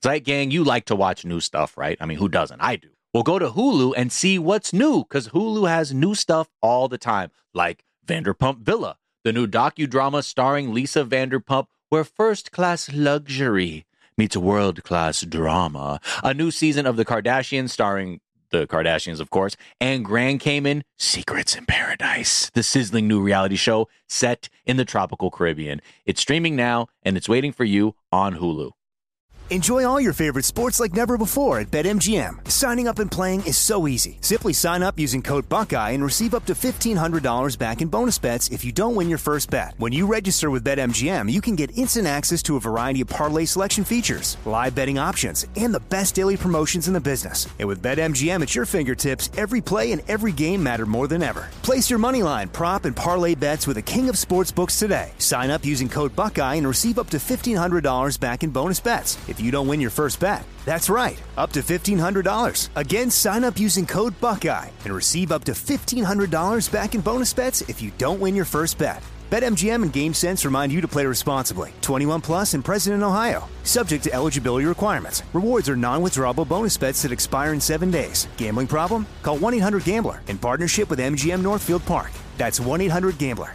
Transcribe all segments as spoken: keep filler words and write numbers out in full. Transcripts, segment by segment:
Zeit Gang, you like to watch new stuff, right? I mean, who doesn't? I do. Well, go to Hulu and see what's new, because Hulu has new stuff all the time, like Vanderpump Villa, the new docudrama starring Lisa Vanderpump, where first-class luxury meets world-class drama. A new season of The Kardashians starring the Kardashians, of course, and Grand Cayman, Secrets in Paradise, the sizzling new reality show set in the tropical Caribbean. It's streaming now, and it's waiting for you on Hulu. Enjoy all your favorite sports like never before at BetMGM. Signing up and playing is so easy. Simply sign up using code Buckeye and receive up to fifteen hundred dollars back in bonus bets if you don't win your first bet. When you register with BetMGM, you can get instant access to a variety of parlay selection features, live betting options, and the best daily promotions in the business. And with BetMGM at your fingertips, every play and every game matter more than ever. Place your moneyline, prop, and parlay bets with the king of sportsbooks today. Sign up using code Buckeye and receive up to fifteen hundred dollars back in bonus bets if you don't win your first bet. That's right, up to fifteen hundred dollars. Again, sign up using code Buckeye and receive up to fifteen hundred dollars back in bonus bets if you don't win your first bet. BetMGM and GameSense remind you to play responsibly. twenty-one plus and present in Ohio. Subject to eligibility requirements. Rewards are non-withdrawable bonus bets that expire in seven days. Gambling problem? Call one eight hundred gambler in partnership with M G M Northfield Park. That's one eight hundred gambler.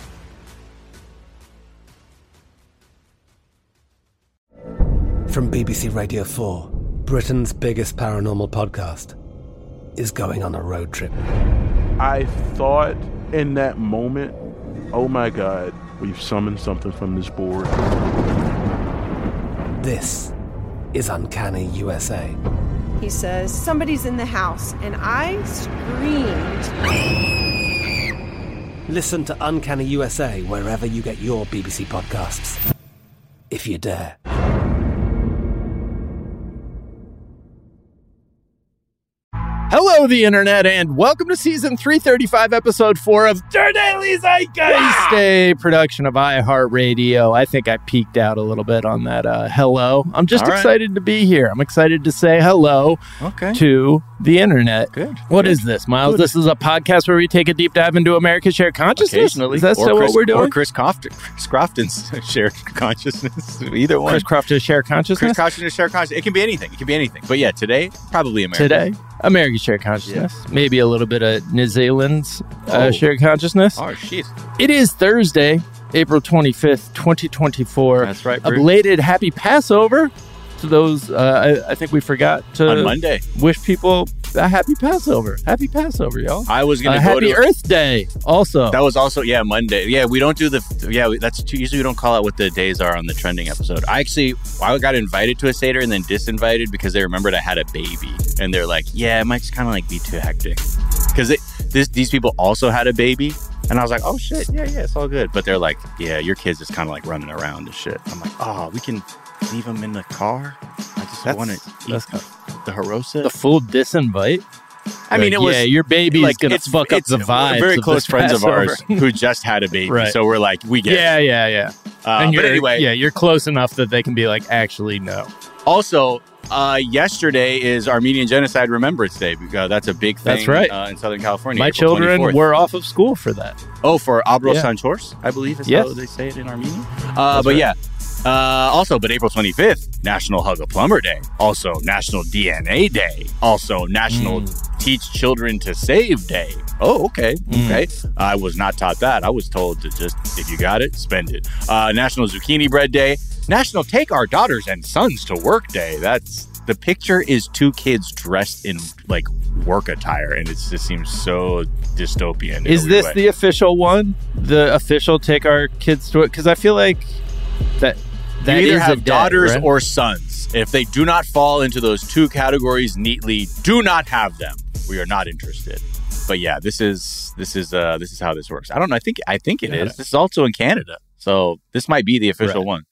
From B B C Radio four, Britain's biggest paranormal podcast is going on a road trip. I thought in that moment, oh my God, we've summoned something from this board. This is Uncanny U S A. He says, somebody's in the house, and I screamed. Listen to Uncanny U S A wherever you get your B B C podcasts, if you dare. Hello, the internet, and welcome to season three thirty-five, episode four of Der Daily Zeitgeist, a production of iHeartRadio. I think I peeked out a little bit on that uh, hello. I'm just All excited right. to be here. I'm excited to say hello okay. to the internet. Good. What Good. is this, Miles? Good. This is a podcast where we take a deep dive into America's shared consciousness? Is that still Chris, what we're doing? Or Chris, Crofton, Chris Crofton's shared consciousness. Either one. Chris Crofton's shared consciousness? Chris Crofton's shared consciousness. It can be anything. It can be anything. But yeah, today, probably American. Today? American shared consciousness. Yeah. Maybe a little bit of New Zealand's uh, oh. shared consciousness. Oh, shit. It is Thursday, April twenty-fifth, twenty twenty-four. That's right, A belated happy Passover to those. Uh, I, I think we forgot to on Monday wish people a happy Passover. Happy Passover, y'all. I was going to uh, go Happy to, Earth Day also. That was also, yeah, Monday. Yeah, we don't do the, yeah, we, that's usually we don't call out what the days are on the trending episode. I actually, I got invited to a Seder and then disinvited because they remembered I had a baby. And they're like, yeah, it might just kind of like be too hectic. Because this these people also had a baby. And I was like, oh, shit, yeah, yeah, it's all good. But they're like, yeah, your kid's just kind of like running around and shit. I'm like, oh, we can leave them in the car? I just want to eat the harosa. The full disinvite? I mean, like, it was... Yeah, your baby's like, going to fuck up the vibes. Very of close friends Passover. of ours who just had a baby. Right. So we're like, we get yeah, it. Yeah, yeah, yeah. Uh, and but anyway... Yeah, you're close enough that they can be like, actually, no. Also, uh, yesterday is Armenian Genocide Remembrance Day. Because that's a big thing that's right. uh, in Southern California. My April children twenty-fourth. were off of school for that. Oh, for Abro yeah. Sanchors, I believe is yes. how they say it in Armenian. Uh, but right. yeah. Uh, also, but April twenty-fifth, National Hug a Plumber Day. Also, National D N A Day. Also, National mm. Teach Children to Save Day. Oh, okay. Mm. Okay. I was not taught that. I was told to just, if you got it, spend it. Uh, National Zucchini Bread Day. National Take Our Daughters and Sons to Work Day. That's, the picture is two kids dressed in like work attire, and it just seems so dystopian. Is this way. the official one? The official Take Our Kids to Work? Because I feel like that that you either is have a daughters day, right? or sons. If they do not fall into those two categories neatly, do not have them. We are not interested. But yeah, this is this is uh this is how this works. I don't know. I think I think it yeah. is. This is also in Canada, so this might be the official right. one.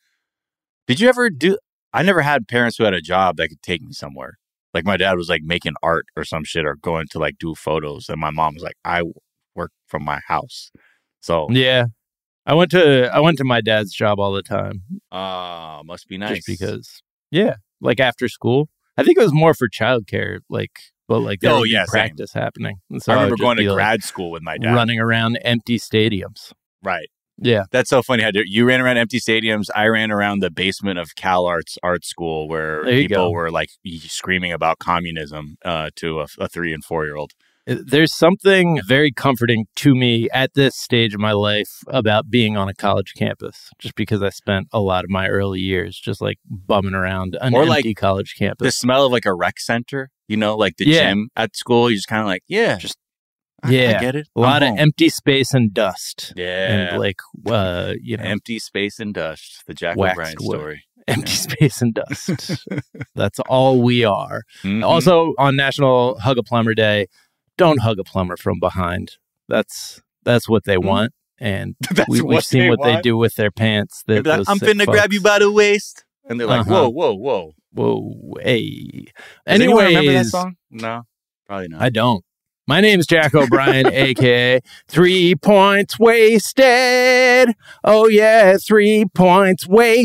Did you ever do? I never had parents who had a job that could take me somewhere. Like my dad was like making art or some shit, or going to like do photos, and my mom was like, "I work from my house." So yeah. I went to I went to my dad's job all the time. Ah, uh, must be nice. Just because, yeah, like after school. I think it was more for childcare, like, but like there oh would yeah, be practice same. happening. And so I remember I going to be, grad like, school with my dad, running around empty stadiums. Right. Yeah. That's so funny. How do- you ran around empty stadiums. I ran around the basement of Cal Arts Art School where There you people go. were like screaming about communism uh, to a, a three and four year old. There's something very comforting to me at this stage of my life about being on a college campus, just because I spent a lot of my early years just like bumming around an Or, empty like, college campus. The smell of like a rec center, you know, like the Yeah. gym at school. You just kind of like, yeah, Just- I, yeah. I get it. a lot I'm of home. empty space and dust. Yeah. And like, uh, you know, Empty space and dust. The Jack Waxed O'Brien wood. story. empty space and dust. That's all we are. Mhm. Also, on National Hug a Plumber Day, don't hug a plumber from behind. That's that's what they want, and That's we, what we've seen they what they want? do with their pants. They'd That be like, those I'm sick finna grab fucks. you by the waist. And they're like, Uh-huh. whoa, whoa, whoa. Whoa, hey. Does anyone remember that Anyways, song? No, probably not. I don't. My name's Jack O'Brien, a k a. Three Points Wasted. Oh, yeah, three points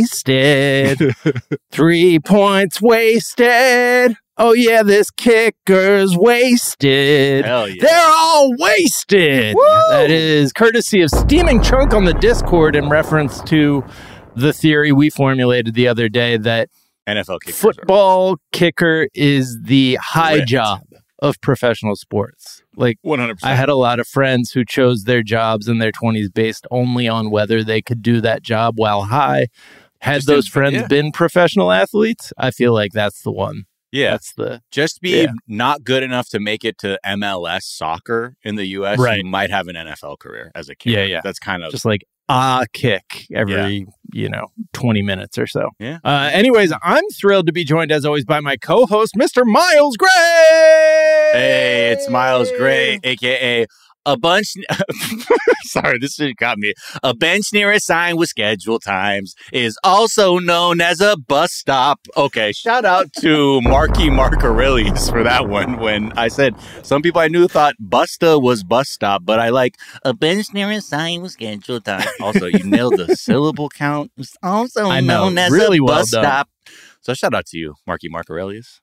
wasted. Three points wasted. Oh, yeah, this kicker's wasted. Hell yeah. They're all wasted. That is courtesy of Steaming Chunk on the Discord in reference to the theory we formulated the other day that N F L kickers. football kicker is the high Ripped. job of professional sports. Like, one hundred percent. I had a lot of friends who chose their jobs in their twenties based only on whether they could do that job while high. Had Just those in- friends yeah. been professional athletes, I feel like that's the one. Yeah. That's the Just be Yeah. not good enough to make it to M L S soccer in the U S. Right. You might have an N F L career as a kicker. Yeah, yeah. That's kind of just like a kick every, you know, twenty minutes or so. Yeah. Uh, anyways, I'm thrilled to be joined as always by my co-host, Mister Miles Gray. Hey, it's Miles Gray, aka a bunch. Sorry, this shit got me. A bench near a sign with schedule times is also known as a bus stop. Okay, shout out to Marky Mark Aurelius for that one. When I said some people I knew thought Busta was bus stop, but I like a bench near a sign with schedule time. Also, you nailed the syllable count. It's also I know, known as really a well bus done. stop. So shout out to you, Marky Mark Aurelius.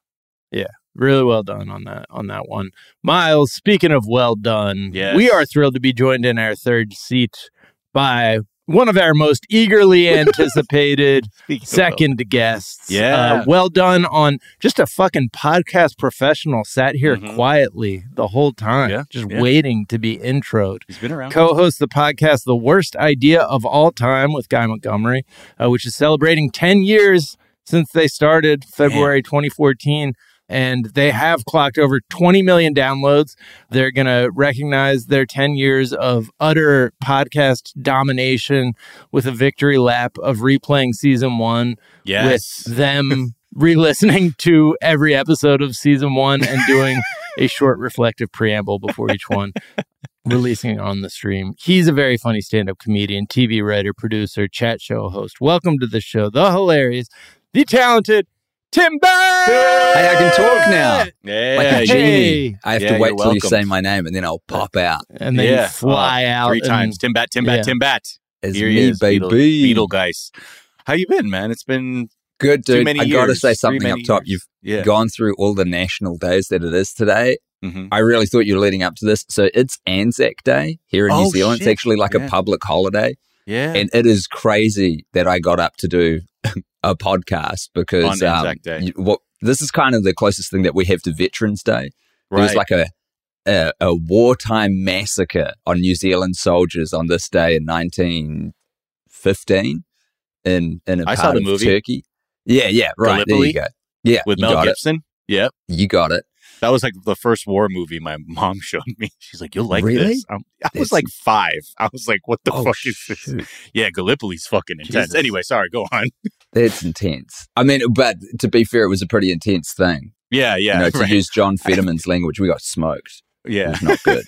Really well done on that on that one. Miles, speaking of well done, Yes. we are thrilled to be joined in our third seat by one of our most eagerly anticipated second guests. Yeah. Uh, well done on just a fucking podcast professional, sat here Mhm. quietly the whole time, Yeah, just yeah. waiting to be introed. He's been around. Co-hosts the podcast The Worst Idea of All Time with Guy Montgomery, uh, which is celebrating ten years since they started, February twenty fourteen. And they have clocked over twenty million downloads. They're going to recognize their ten years of utter podcast domination with a victory lap of replaying season one, Yes. with them re-listening to every episode of season one and doing a short reflective preamble before each one, releasing it on the stream. He's a very funny stand-up comedian, T V writer, producer, chat show host. Welcome to the show, the hilarious, the talented Tim Burt! Hey, I can talk now. Yeah. Like a Hey. genie. I have Yeah, to wait you're till you welcome. say my name and then I'll pop out. And then Yeah. you fly Uh, out. Three and- times. Tim Bat, Tim Bat, yeah. Tim Bat. It's Here he me, is, baby. Beetle, Beetlegeist. How you been, man? It's been Good, too dude. many I years. gotta say Three something up many top. years. You've yeah. gone through all the national days that it is today. Mhm. I really thought you were leading up to this. So it's Anzac Day here in Oh, New Zealand. shit. It's actually like Yeah. a public holiday. Yeah. And it is crazy that I got up to do a podcast because On um, Anzac Day. you- what this is kind of the closest thing that we have to Veterans Day. There was Right. like a, a a wartime massacre on New Zealand soldiers on this day in nineteen fifteen in in a I part saw the of movie. Turkey. Yeah, yeah, right. There Gallipoli? you go. Yeah, With you Mel got Gibson. Yep. it. You got it. That was like the first war movie my mom showed me. She's like, "You'll like Really? this." I'm, I was That's- like five. I was like, "What the Oh, fuck is this?" shoot. Yeah, Gallipoli's fucking intense. Jesus. Anyway, sorry. Go on. That's intense. I mean, but to be fair, it was a pretty intense thing. Yeah, yeah. you know, to right. use John Fetterman's language, we got smoked. It yeah. was not good.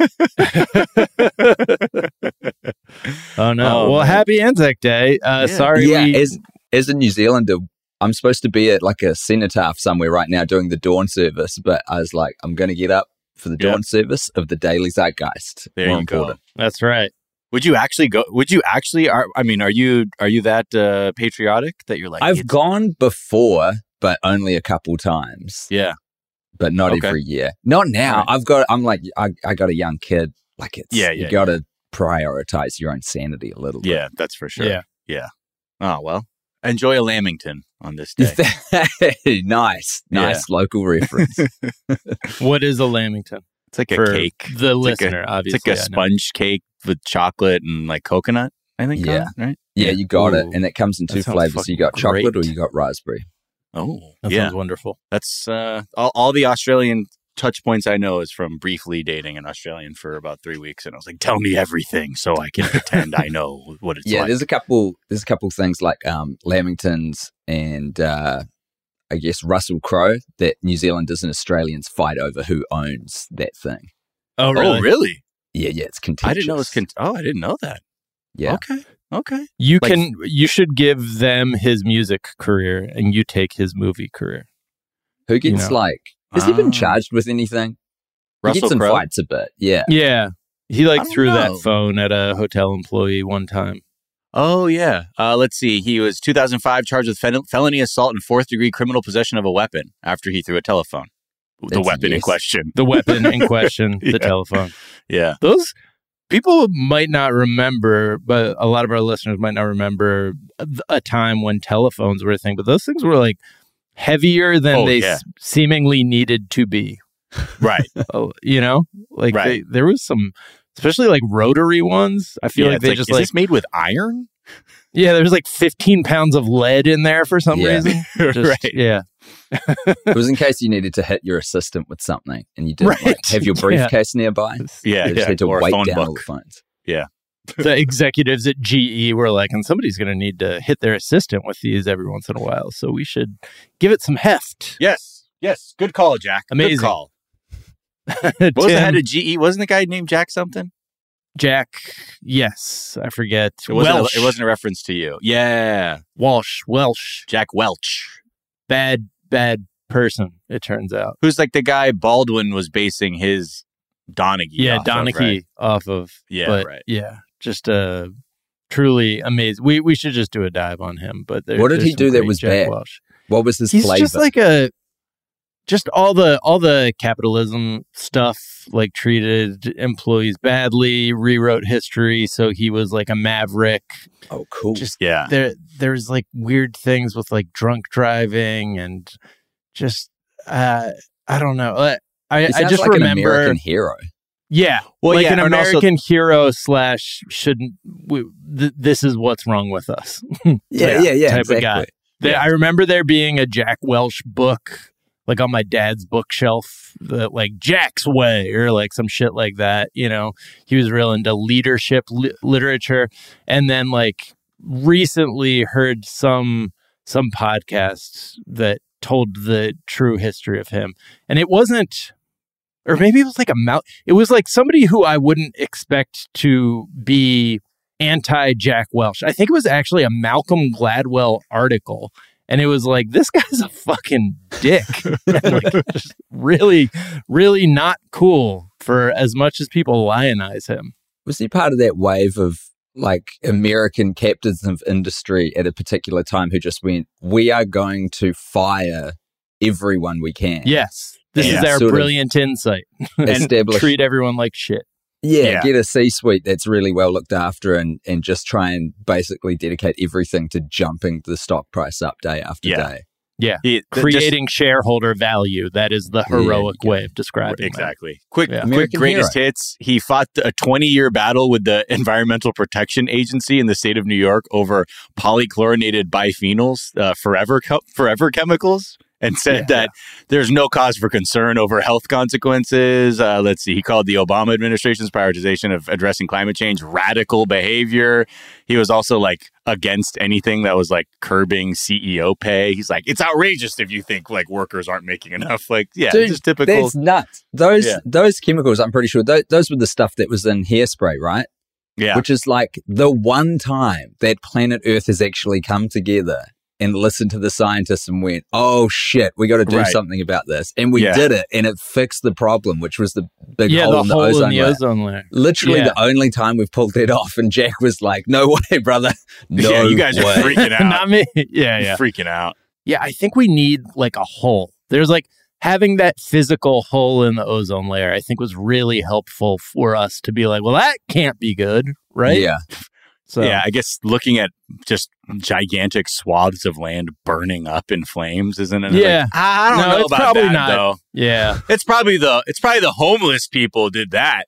Oh, no. Oh, well, man. happy Anzac Day. Uh, Yeah. Sorry. yeah, we, as as a New Zealander, I'm supposed to be at like a cenotaph somewhere right now doing the dawn service, but I was like, I'm going to get up for the Yeah. dawn service of the Daily Zeitgeist. There More you go. important. That's right. Would you actually go? Would you actually? Are I mean, are you are you that uh, patriotic that you're like? I've it's- gone before, but only a couple times, Yeah. but not Okay. every year. Not now. Right. I've got. I'm like, I, I got a young kid. Like it's. Yeah, You yeah, got to prioritize your own sanity a little bit. Yeah, that's for sure. Yeah. Yeah. Oh, well, enjoy a Lamington on this day. nice. Nice local reference. What is a Lamington? It's like a For cake. the It's like listener, a, obviously. It's like a I know. sponge cake with chocolate and like coconut, I think. Yeah. on it, right? Yeah, you got it. Ooh, And it comes in that two sounds flavors. You got fucking chocolate great. or you got raspberry. Oh, That yeah. sounds wonderful. That's uh, all, all the Australian touch points I know is from briefly dating an Australian for about three weeks. And I was like, tell me everything so I can pretend I know what it's yeah, like. there's a couple there's a couple things like um, Lamingtons and uh, I guess Russell Crowe that New Zealanders and Australians fight over who owns that thing. Oh, really? Oh, really? Yeah, yeah, it's contentious. I didn't know it was. Con- oh, I didn't know that. Yeah. Okay. Okay. You Like- can. You should give them his music career, and you take his movie career. Who gets You know. like, has he been Ah. charged with anything? He Russell gets in Crowe? fights a bit. Yeah. Yeah, he I like don't threw know. that phone at a hotel employee one time. Oh, yeah. Uh, let's see. He was two thousand five charged with fel- felony assault and fourth degree criminal possession of a weapon after he threw a telephone. The That's weapon in yes. question. The weapon in question, the Yeah. telephone. Yeah. Those people might not remember, but a lot of our listeners might not remember a, a time when telephones were a thing. But those things were like heavier than Oh, they yeah. s- seemingly needed to be. Right. Oh, you know, like Right. they, there was some, especially like rotary ones. I feel Yeah, like it's they just is like, this made with iron? yeah, there's like fifteen pounds of lead in there for some Yeah. reason. Just- Right. Yeah. It was in case you needed to hit your assistant with something and you didn't Right. like, have your Yeah. briefcase nearby. Yeah. You just yeah. had to or a weight phone down all book. the phones. The executives at G E were like, and somebody's going to need to hit their assistant with these every once in a while. So we should give it some heft. Yes. Yes. Good call, Jack. Amazing. Good call. What was the head of G E? Wasn't the guy named Jack something? Jack, yes, I forget. It wasn't, Welsh. a, it wasn't a reference to you. Yeah. Walsh, Welsh. Jack Welch. Bad, bad person, it turns out. Who's like the guy Baldwin was basing his Donaghy Yeah, off of, Donaghy right? off of. Yeah, but right. Yeah, just uh, truly amazing. We we should just do a dive on him. But there, What did there's he some do that great was Jack bad? Welch. What was his He's flavor? just like a, just all the all the capitalism stuff. Like treated employees badly, rewrote history, so he was like a maverick. oh, cool. Just Yeah. there, there's like weird things with like drunk driving and just uh, I don't know. Uh, I He I sounds just like remember, an American hero. yeah, Well, like yeah, an and also- American hero slash shouldn't. We, th- this is what's wrong with us. Yeah, yeah, yeah. type exactly. of guy. There, Yeah. I remember there being a Jack Welch book, like on my dad's bookshelf, that like Jack's Way or like some shit like that. You know, he was real into leadership li- literature, and then like recently heard some some podcasts that told the true history of him, and it wasn't. Or maybe it was like a mouth. It was like somebody who I wouldn't expect to be anti Jack Welch. I think it was actually a Malcolm Gladwell article. And it was like, this guy's a fucking dick. And like, just really, really not cool for as much as people lionize him. Was he part of that wave of like American captains of industry at a particular time who just went, we are going to fire everyone we can? Yes. This Yeah. is our Sort of brilliant insight. And establish, treat everyone like shit. yeah, Yeah. get a C-suite that's really well looked after and, and just try and basically dedicate everything to jumping the stock price up day after Yeah. day. Yeah. He- th- just- Creating shareholder value. That is the Yeah, heroic yeah. way of describing that. Exactly. Quick, Yeah. quick American greatest hits. He fought a twenty-year battle with the Environmental Protection Agency in the state of New York over polychlorinated biphenyls, uh, forever co- forever chemicals, and said Yeah. that there's no cause for concern over health consequences. Uh, let's see. He called the Obama administration's prioritization of addressing climate change radical behavior. He was also like against anything that was like curbing C E O pay. He's like, it's outrageous if you think like workers aren't making enough. Like, yeah, Dude, just typical. That's nuts. Those Yeah. those chemicals, I'm pretty sure, those, those were the stuff that was in hairspray, right? Yeah. Which is like the one time that planet Earth has actually come together and listened to the scientists and went, oh shit, we got to do Right. something about this. And we Yeah. did it, and it fixed the problem, which was the big Yeah, hole the in the hole ozone in the layer. ozone layer. Literally Yeah. the only time we've pulled that off. And Jack was like, no way, brother. No yeah, you guys are way. freaking out. Not me. Yeah, yeah. Freaking out. Yeah, I think we need like a hole. There's like having that physical hole in the ozone layer, I think, was really helpful for us to be like, well, that can't be good, right? Yeah. So, yeah, I guess looking at just gigantic swaths of land burning up in flames isn't it? Yeah. Like, I don't No, know it's about probably that, not. though. Yeah. It's probably the it's probably the homeless people did that.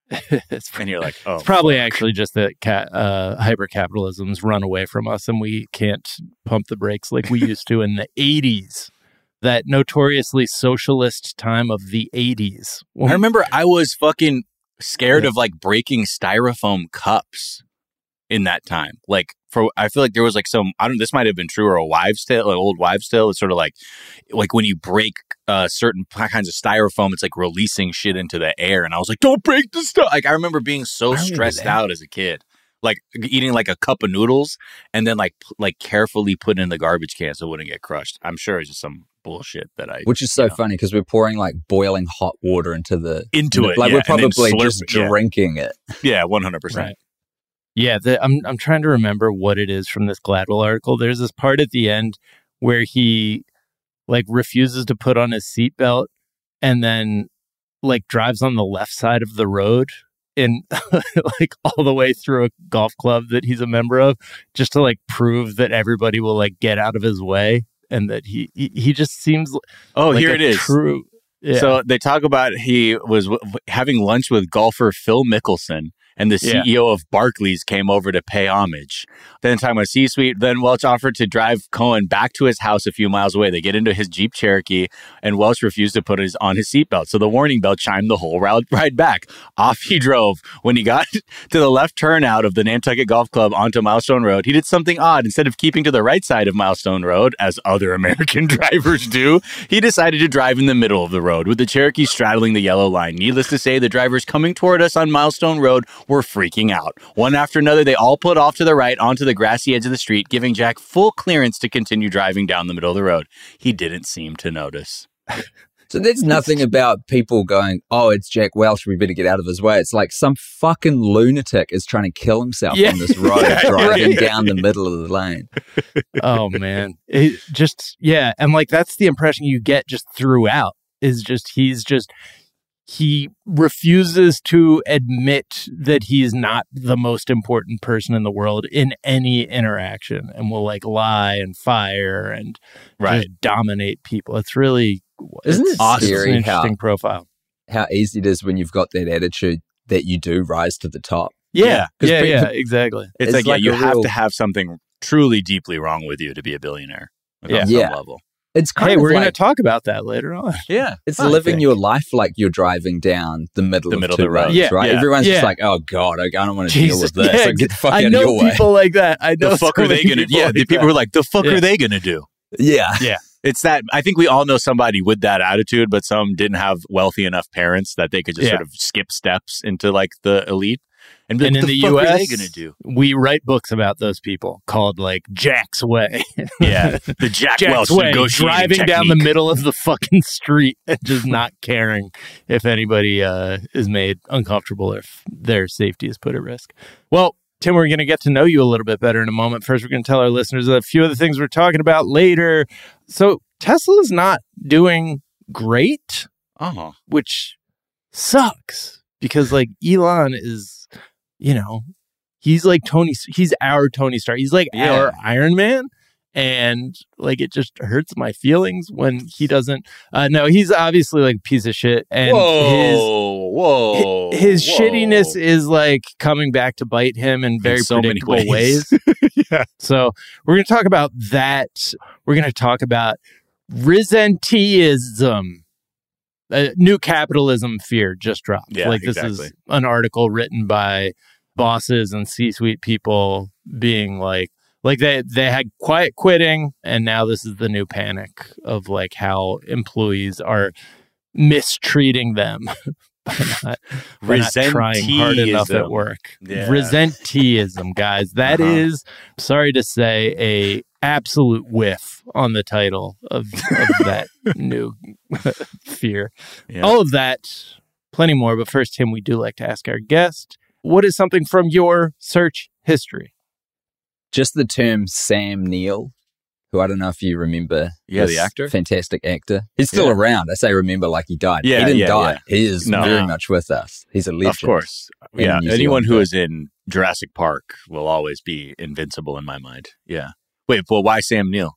it's, And you're like, oh. it's probably fuck. actually just that ca- uh, hyper-capitalism's run away from us and we can't pump the brakes like we used to in the eighties. That notoriously socialist time of the eighties. I remember I was fucking scared of like breaking styrofoam cups in that time. Like for, I feel like there was like some, I don't, this might have been true or a wives' tale, like old wives' tale. It's sort of like, like when you break uh, certain kinds of styrofoam, it's like releasing shit into the air. And I was like, don't break the stuff. Like I remember being so stressed out as a kid, like eating like a cup of noodles and then like, p- like carefully put in the garbage can so it wouldn't get crushed. I'm sure it's just some bullshit that I, Which is so you know. funny because we're pouring like boiling hot water into the Into it, like yeah, we're and then probably slurp just it, yeah. drinking it. Yeah, one hundred percent. Right. Yeah, the, I'm I'm trying to remember what it is from this Gladwell article. There's this part at the end where he like refuses to put on his seatbelt and then like drives on the left side of the road and like all the way through a golf club that he's a member of just to like prove that everybody will like get out of his way and that he he, he just seems Oh, like here a it is. True. Yeah. So they talk about he was w- having lunch with golfer Phil Mickelson, and the Yeah. C E O of Barclays came over to pay homage. Then talking about C-suite, then Welch offered to drive Cohen back to his house a few miles away. They get into his Jeep Cherokee, and Welch refused to put his on his seatbelt. So the warning bell chimed the whole ride, ride back. Off he drove. When he got to the left turn out of the Nantucket Golf Club onto Milestone Road, he did something odd. Instead of keeping to the right side of Milestone Road, as other American drivers do, he decided to drive in the middle of the road, with the Cherokee straddling the yellow line. Needless to say, the drivers coming toward us on Milestone Road were freaking out. One after another, they all put off to the right onto the grassy edge of the street, giving Jack full clearance to continue driving down the middle of the road. He didn't seem to notice. So there's nothing about people going, oh, it's Jack Welch, we better get out of his way. It's like some fucking lunatic is trying to kill himself Yeah. on this road, Yeah, driving right. down the middle of the lane. Oh man, it just yeah, and like that's the impression you get just throughout is just he's just he refuses to admit that he's not the most important person in the world in any interaction and will like lie and fire and Right. just dominate people. It's really Isn't it's it awesome. scary It's an interesting how- profile. How easy it is when you've got that attitude that you do rise to the top. Yeah, 'Cause yeah, pe- yeah, exactly. It's, It's like, like yeah, you a have real- to have something truly deeply wrong with you to be a billionaire. Like, Yeah. on some Yeah. level. It's kind Hey, of we're like, gonna talk about that later on. Yeah. it's I living think. your life like you're driving down the middle The of middle two of the road. roads, Yeah, right? yeah, Everyone's yeah. just like, oh God, I I don't want to deal Jesus, with this. yeah, Like, get the fuck I out of know your way. people like that. I know The fuck so are they many going to do? people Yeah, like the people that. who are like, the fuck Yeah. are they going to do? Yeah. Yeah. It's that, I think we all know somebody with that attitude, but some didn't have wealthy enough parents that they could just Yeah. sort of skip steps into like the elite. And, be And like, in the the fuck U are they S, going to do? we write books about those people called like Jack's Way. Yeah. The Jack Jack's Welch Way, negotiating driving down the technique. middle of the fucking street and just not caring if anybody uh, is made uncomfortable or if their safety is put at risk. Well, Tim, we're going to get to know you a little bit better in a moment. First, we're going to tell our listeners a few of the things we're talking about later. So Tesla's not doing great, Uh-huh. which sucks because like Elon is, you know, he's like Tony, he's our Tony Stark. He's like Yeah. our Iron Man. And like, it just hurts my feelings when he doesn't, uh, no, he's obviously like a piece of shit. And Whoa, whoa. his, his whoa. shittiness is like coming back to bite him in very so many predictable ways. ways. Yeah. So we're going to talk about that. We're going to talk about Risenteeism. Uh, new capitalism fear just dropped. Yeah, like this exactly. is an article written by bosses and C-suite people being like, like they they had quiet quitting, and now this is the new panic of like how employees are mistreating them by not, by not trying hard enough at Resenteeism. work. Yeah. Resenteeism, guys. That Uh-huh. is, sorry to say, a absolute whiff on the title of, of that new fear. Yeah. All of that, plenty more. But first, Tim, we do like to ask our guest, what is something from your search history? Just the term Sam Neill who I don't know if you remember. Yeah, this the actor? Fantastic actor. He's still Yeah. around. I say remember like he died. Yeah, he didn't yeah, die. yeah. He is No. very much with us. He's a legend. Of course. in Yeah. New Anyone Zealand, who but- is in Jurassic Park will always be invincible in my mind. Yeah. Wait, well, why Sam Neill?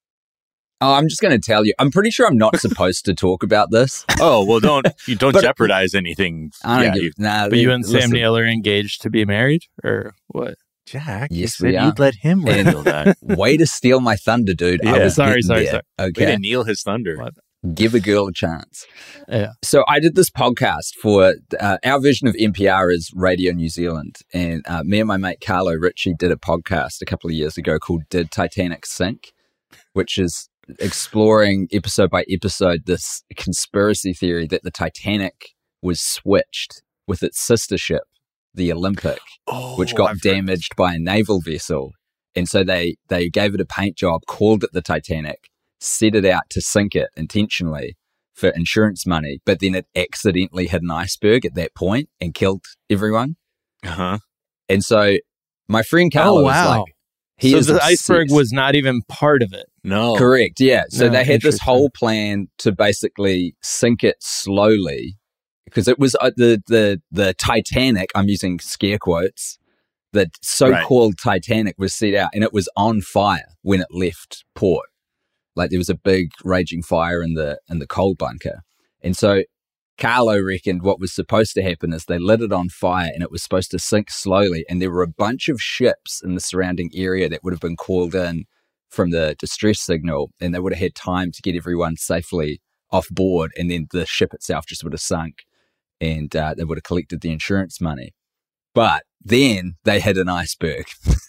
Oh, I'm just going to tell you. I'm pretty sure I'm not supposed to talk about this. Oh, well, don't you don't But- jeopardize anything. I don't yeah, give, you, nah, But you and Sam listen, Neill are engaged to be married, or what? Jack, you Yes, said we are. you'd let him And- reveal that. Way to steal my thunder, dude. I Yeah. was Sorry, getting sorry, there, sorry. Way Okay. to kneel his thunder. What? Give a girl a chance. Yeah. So I did this podcast for uh, our version of N P R is Radio New Zealand. And uh, me and my mate Carlo Ritchie did a podcast a couple of years ago called Did Titanic Sink? Which is exploring episode by episode this conspiracy theory that the Titanic was switched with its sister ship, the Olympic, Oh, which got I've heard damaged by a naval vessel. And so they, they gave it a paint job, called it the Titanic, set it out to sink it intentionally for insurance money, but then it accidentally hit an iceberg at that point and killed everyone. this. Uh-huh. And so my friend Carlo Oh, was wow. like, he so is the iceberg obsessed. was not even part of it. No. Correct, yeah. So No, they had this interesting. whole plan to basically sink it slowly because it was uh, the, the, the Titanic, I'm using scare quotes, the so-called Titanic was set out and it was on fire when it left port. Like there was a big raging fire in the in the coal bunker. And so Carlo reckoned what was supposed to happen is they lit it on fire and it was supposed to sink slowly. And there were a bunch of ships in the surrounding area that would have been called in from the distress signal, and they would have had time to get everyone safely off board. And then the ship itself just would have sunk and uh, they would have collected the insurance money. But then they hit an iceberg.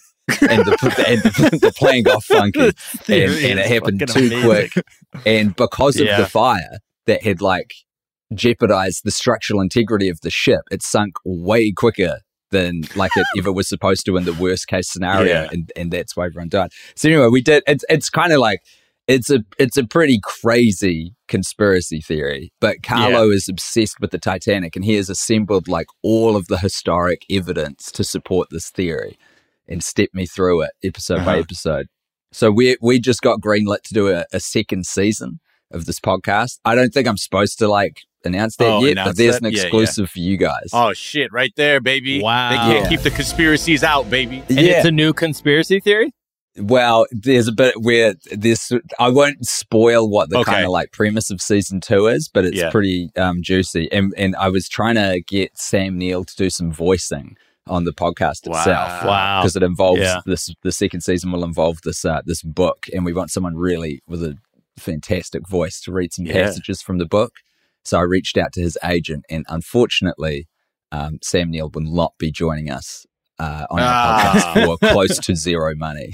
and the, and the, the plane got funky and, and it happened too quick. And because of Yeah. the fire that had like jeopardized the structural integrity of the ship, it sunk way quicker than like it ever was supposed to in the worst case scenario. Yeah. And, and that's why everyone died. So anyway, we did, it's, it's kind of like, it's a, it's a pretty crazy conspiracy theory, but Carlo is obsessed with the Titanic and he has assembled like all of the historic evidence to support this theory and step me through it episode by Uh-huh. episode. So we we just got greenlit to do a, a second season of this podcast. I don't think I'm supposed to like announce that Oh, yet, announce but there's that? an Yeah, yeah. exclusive for you guys. Oh, shit. Right there, baby. Wow. They can't Yeah. keep the conspiracies out, baby. And yeah. it's a new conspiracy theory? Well, there's a bit where this, I won't spoil what the Okay. kind of like premise of season two is, but it's Yeah. pretty um, juicy. And, and I was trying to get Sam Neill to do some voicing on the podcast Wow. itself. Wow. Because it involves Yeah. this, the second season will involve this, uh, this book. And we want someone really with a fantastic voice to read some Yeah. passages from the book. So I reached out to his agent and unfortunately, um, Sam Neill will not be joining us uh, on our Ah. podcast for close to zero money.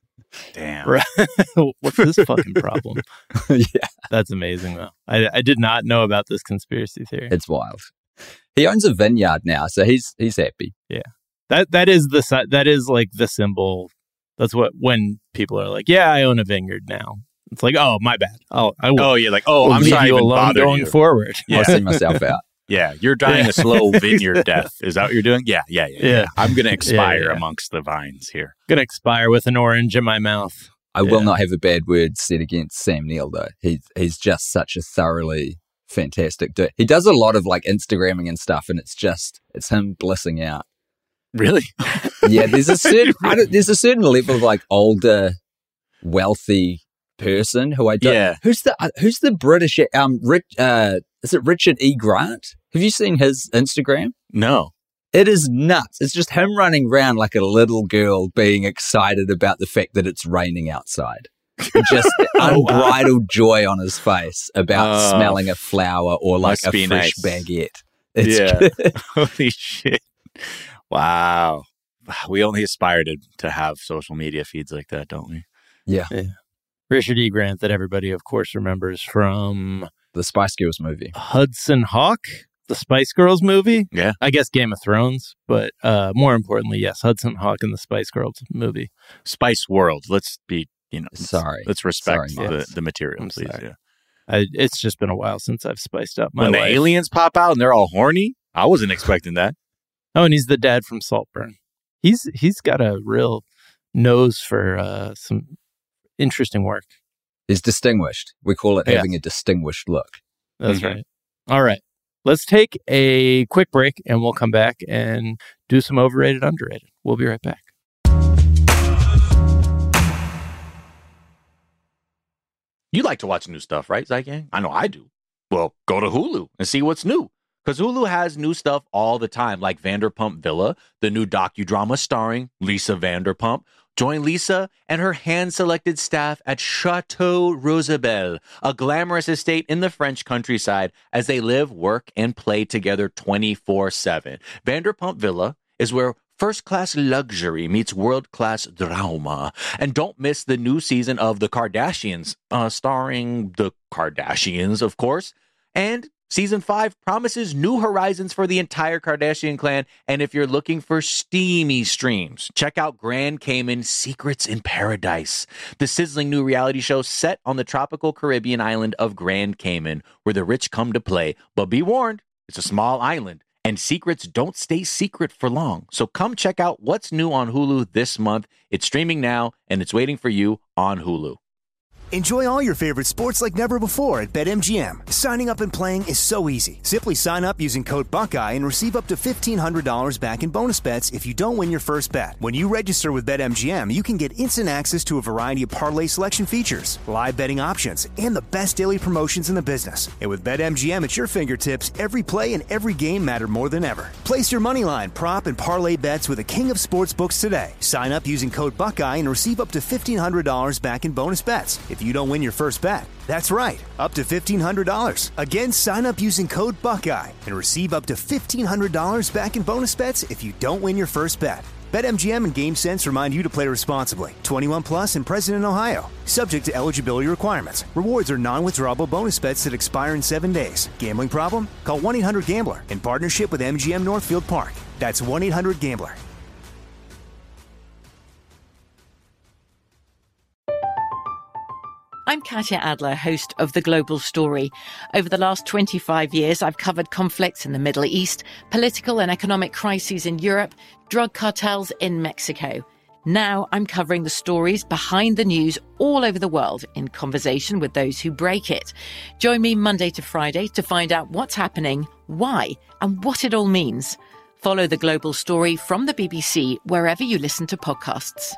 Damn. Right. What's this fucking problem? Yeah. That's amazing, though. I, I did not know about this conspiracy theory. It's wild. He owns a vineyard now, so he's he's happy. That that is the si- that is like the symbol. That's what when people are like, "Yeah, I own a vineyard now." It's like, "Oh, my bad. Oh, I will. Oh, yeah. Like, oh, will I'm leave sorry I you even alone bothered going you. forward." Yeah. I'll see myself out. Yeah. You're dying Yeah. a slow vineyard death. Is that what you're doing? Yeah. Yeah. Yeah. yeah. Yeah. I'm going to expire yeah. amongst the vines here. Gonna expire with an orange in my mouth. I will Yeah. not have a bad word said against Sam Neill, though. He's he's just such a thoroughly fantastic dude. He does a lot of like Instagramming and stuff, and it's just it's him blissing out. Really? Yeah, there's a certain I don't, there's a certain level of like older, wealthy person who I don't. Yeah. Who's the uh, who's the British um Rich uh is it Richard E. Grant? Have you seen his Instagram? No. It is nuts. It's just him running around like a little girl being excited about the fact that it's raining outside. Just Oh, wow. unbridled joy on his face about Oh, smelling a flower or like must a be fresh nice. baguette. It's Yeah. good. Holy shit. Wow. We only aspire to, to have social media feeds like that, don't we? Richard E. Grant, that everybody, of course, remembers from The Spice Girls movie. Hudson Hawk, the Spice Girls movie. Yeah. I guess Game of Thrones, but uh, more importantly, yes, Hudson Hawk and the Spice Girls movie. Spice World. Let's be, you know, let's- Sorry. Let's respect Sorry, the, Max. the material, I'm please. sorry. Yeah. I, it's just been a while since I've spiced up my When the life. aliens pop out and they're all horny, I wasn't expecting that. Oh, and he's the dad from Saltburn. He's he's got a real nose for uh, some interesting work. Is distinguished. We call it Yeah. having a distinguished look. That's right. All right. Let's take a quick break and we'll come back and do some overrated, underrated. We'll be right back. You like to watch new stuff, right, Zygang? I know I do. Well, go to Hulu and see what's new. Because Hulu has new stuff all the time, like Vanderpump Villa, the new docudrama starring Lisa Vanderpump. Join Lisa and her hand-selected staff at Chateau Rosabelle, a glamorous estate in the French countryside, as they live, work, and play together twenty-four seven. Vanderpump Villa is where first-class luxury meets world-class drama. And don't miss the new season of The Kardashians, uh, starring the Kardashians, of course. And Season five promises new horizons for the entire Kardashian clan, and if you're looking for steamy streams, check out Grand Cayman Secrets in Paradise, the sizzling new reality show set on the tropical Caribbean island of Grand Cayman, where the rich come to play. But be warned, it's a small island, and secrets don't stay secret for long. So come check out what's new on Hulu this month. It's streaming now, and it's waiting for you on Hulu. Enjoy all your favorite sports like never before at BetMGM. Signing up and playing is so easy. Simply sign up using code Buckeye and receive up to fifteen hundred dollars back in bonus bets if you don't win your first bet. When you register with BetMGM, you can get instant access to a variety of parlay selection features, live betting options, and the best daily promotions in the business. And with BetMGM at your fingertips, every play and every game matter more than ever. Place your moneyline, prop, and parlay bets with the king of sportsbooks today. Sign up using code Buckeye and receive up to fifteen hundred dollars back in bonus bets if you don't win your first bet. That's right, up to fifteen hundred dollars. Again, sign up using code Buckeye and receive up to fifteen hundred dollars back in bonus bets if you don't win your first bet. BetMGM and GameSense remind you to play responsibly. twenty-one plus and present in Ohio. Subject to eligibility requirements. Rewards are non-withdrawable bonus bets that expire in seven days. Gambling problem? Call one eight hundred gambler in partnership with M G M Northfield Park. That's one eight hundred gambler. I'm Katya Adler, host of The Global Story. Over the last twenty-five years, I've covered conflicts in the Middle East, political and economic crises in Europe, drug cartels in Mexico. Now I'm covering the stories behind the news all over the world in conversation with those who break it. Join me Monday to Friday to find out what's happening, why, and what it all means. Follow The Global Story from the B B C wherever you listen to podcasts.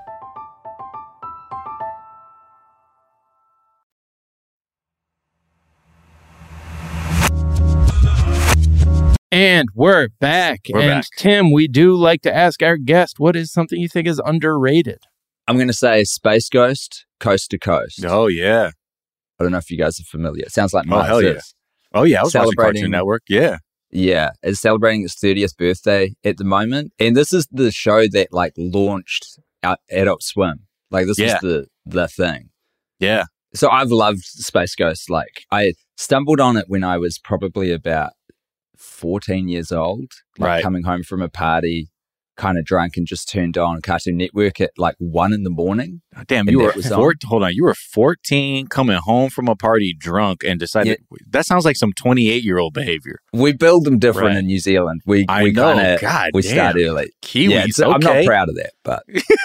And we're back. We're and back. Tim, we do like to ask our guest, what is something you think is underrated? I'm going to say Space Ghost, Coast to Coast. Oh, yeah. I don't know if you guys are familiar. It sounds like Oh, Mars hell yeah. is. Oh, yeah. I was watching Celebrating- Cartoon Network. Yeah. Yeah, it's celebrating its thirtieth birthday at the moment. And this is the show that like launched out Adult Swim. Like this Yeah. was the, the thing. Yeah. So I've loved Space Ghost. Like I stumbled on it when I was probably about fourteen years old, like Right. coming home from a party, kind of drunk, and just turned on Cartoon Network at like one in the morning. Damn, And you that were was four, on. hold on. You were fourteen, coming home from a party drunk, and decided that sounds like some twenty-eight year old behavior. We build them different Right. in New Zealand. We I we know. kinda, God we damn. start early. Kiwis. Yeah, so I'm not okay. proud of that, but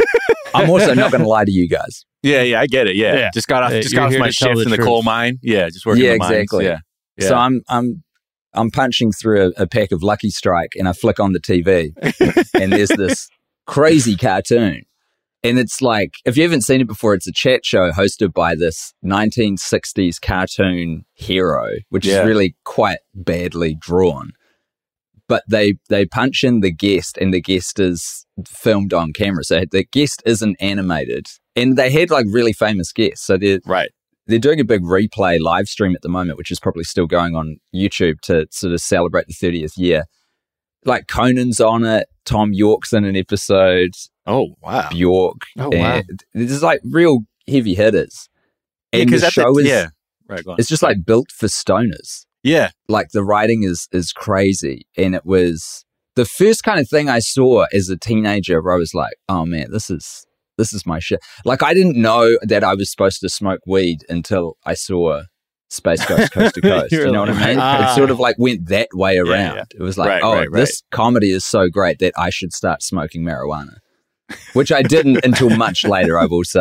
I'm also not going to lie to you guys. Yeah, yeah, I get it. Yeah, Yeah. just got off, Yeah, just you're got off here my to tell shift the in the truth. coal mine. Yeah, just working Yeah, the mines. exactly. Yeah, yeah. So I'm I'm I'm punching through a, a pack of Lucky Strike, and I flick on the T V, and there's this crazy cartoon. And it's like, if you haven't seen it before, it's a chat show hosted by this nineteen sixties cartoon hero, which Yeah. is really quite badly drawn. But they they punch in the guest, and the guest is filmed on camera. So the guest isn't animated. And they had like really famous guests. So they're, Right. they're doing a big replay live stream at the moment, which is probably still going on YouTube to sort of celebrate the thirtieth year. Like Conan's on it, Tom York's in an episode, Oh wow. Bjork. Oh, wow. and there's like real heavy hitters. Yeah, And 'cause the at the- show is, yeah. Right. Go on. it's just like built for stoners. Yeah. Like the writing is is crazy. And it was the first kind of thing I saw as a teenager where I was like, oh man, this is this is my shit. Like I didn't know that I was supposed to smoke weed until I saw Space Ghost Coast to Coast. You're You know what like, I mean? ah. It sort of like went that way around. yeah. It was like, Right, oh, right, right. this comedy is so great that I should start smoking marijuana. Which I didn't until much later, I will say.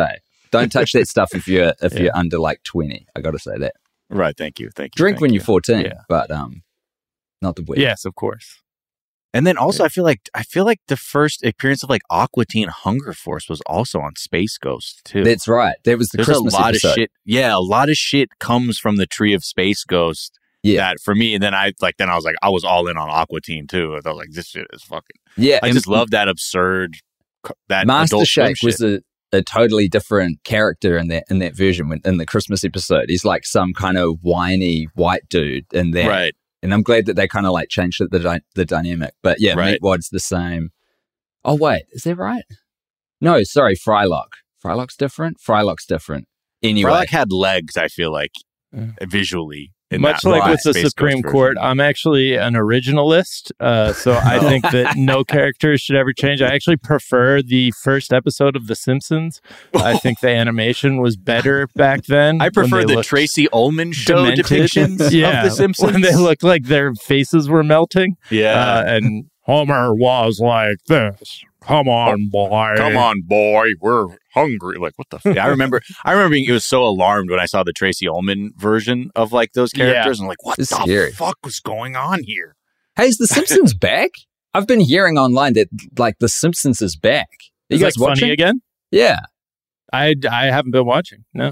Don't touch that stuff if you're if Yeah. you're under like twenty. I got to say that. Right. Thank you. Thank you. Drink thank when you. you're fourteen, Yeah. but um, not the weed. Yes, of course. And then also, I feel like I feel like the first appearance of like Aqua Teen Hunger Force was also on Space Ghost too. That's right. That was the There's Christmas a lot episode. of shit. Yeah, a lot of shit comes from the Tree of Space Ghost. Yeah. That for me, and then I like then I was like I was all in on Aqua Teen too. I was like, this shit is fucking. Yeah, I and just love that absurd. That Master Adult Swim Shake was shit. a, a totally different character in that in that version when, in the Christmas episode. He's like some kind of whiny white dude in that. right. And I'm glad that they kind of like changed the the, the dynamic. But yeah, Right. Meatwad's the same. Oh wait, is that right? No, sorry, Frylock. Frylock's different. Frylock's different. Anyway, Frylock had legs. I feel like Yeah. visually. in Much that like Right. with the Space Supreme Ghost Court, version. I'm actually an originalist. Uh, so I think that no characters should ever change. I actually prefer the first episode of The Simpsons. I think the animation was better back then. I when prefer they the looked Tracy Ullman show demented. depictions yeah, of The Simpsons. when they looked like their faces were melting. yeah. Uh, and Homer was like this. Come on, boy. Come on, boy, we're hungry. Like, what the? F-? I remember. I remember being. It was so alarmed when I saw the Tracy Ullman version of like those characters, and I'm like, what It's the scary. fuck was going on here? hey, is The Simpsons back? I've been hearing online that like The Simpsons is back. Are you Is guys like watching? funny again? Yeah. I, I haven't been watching. No.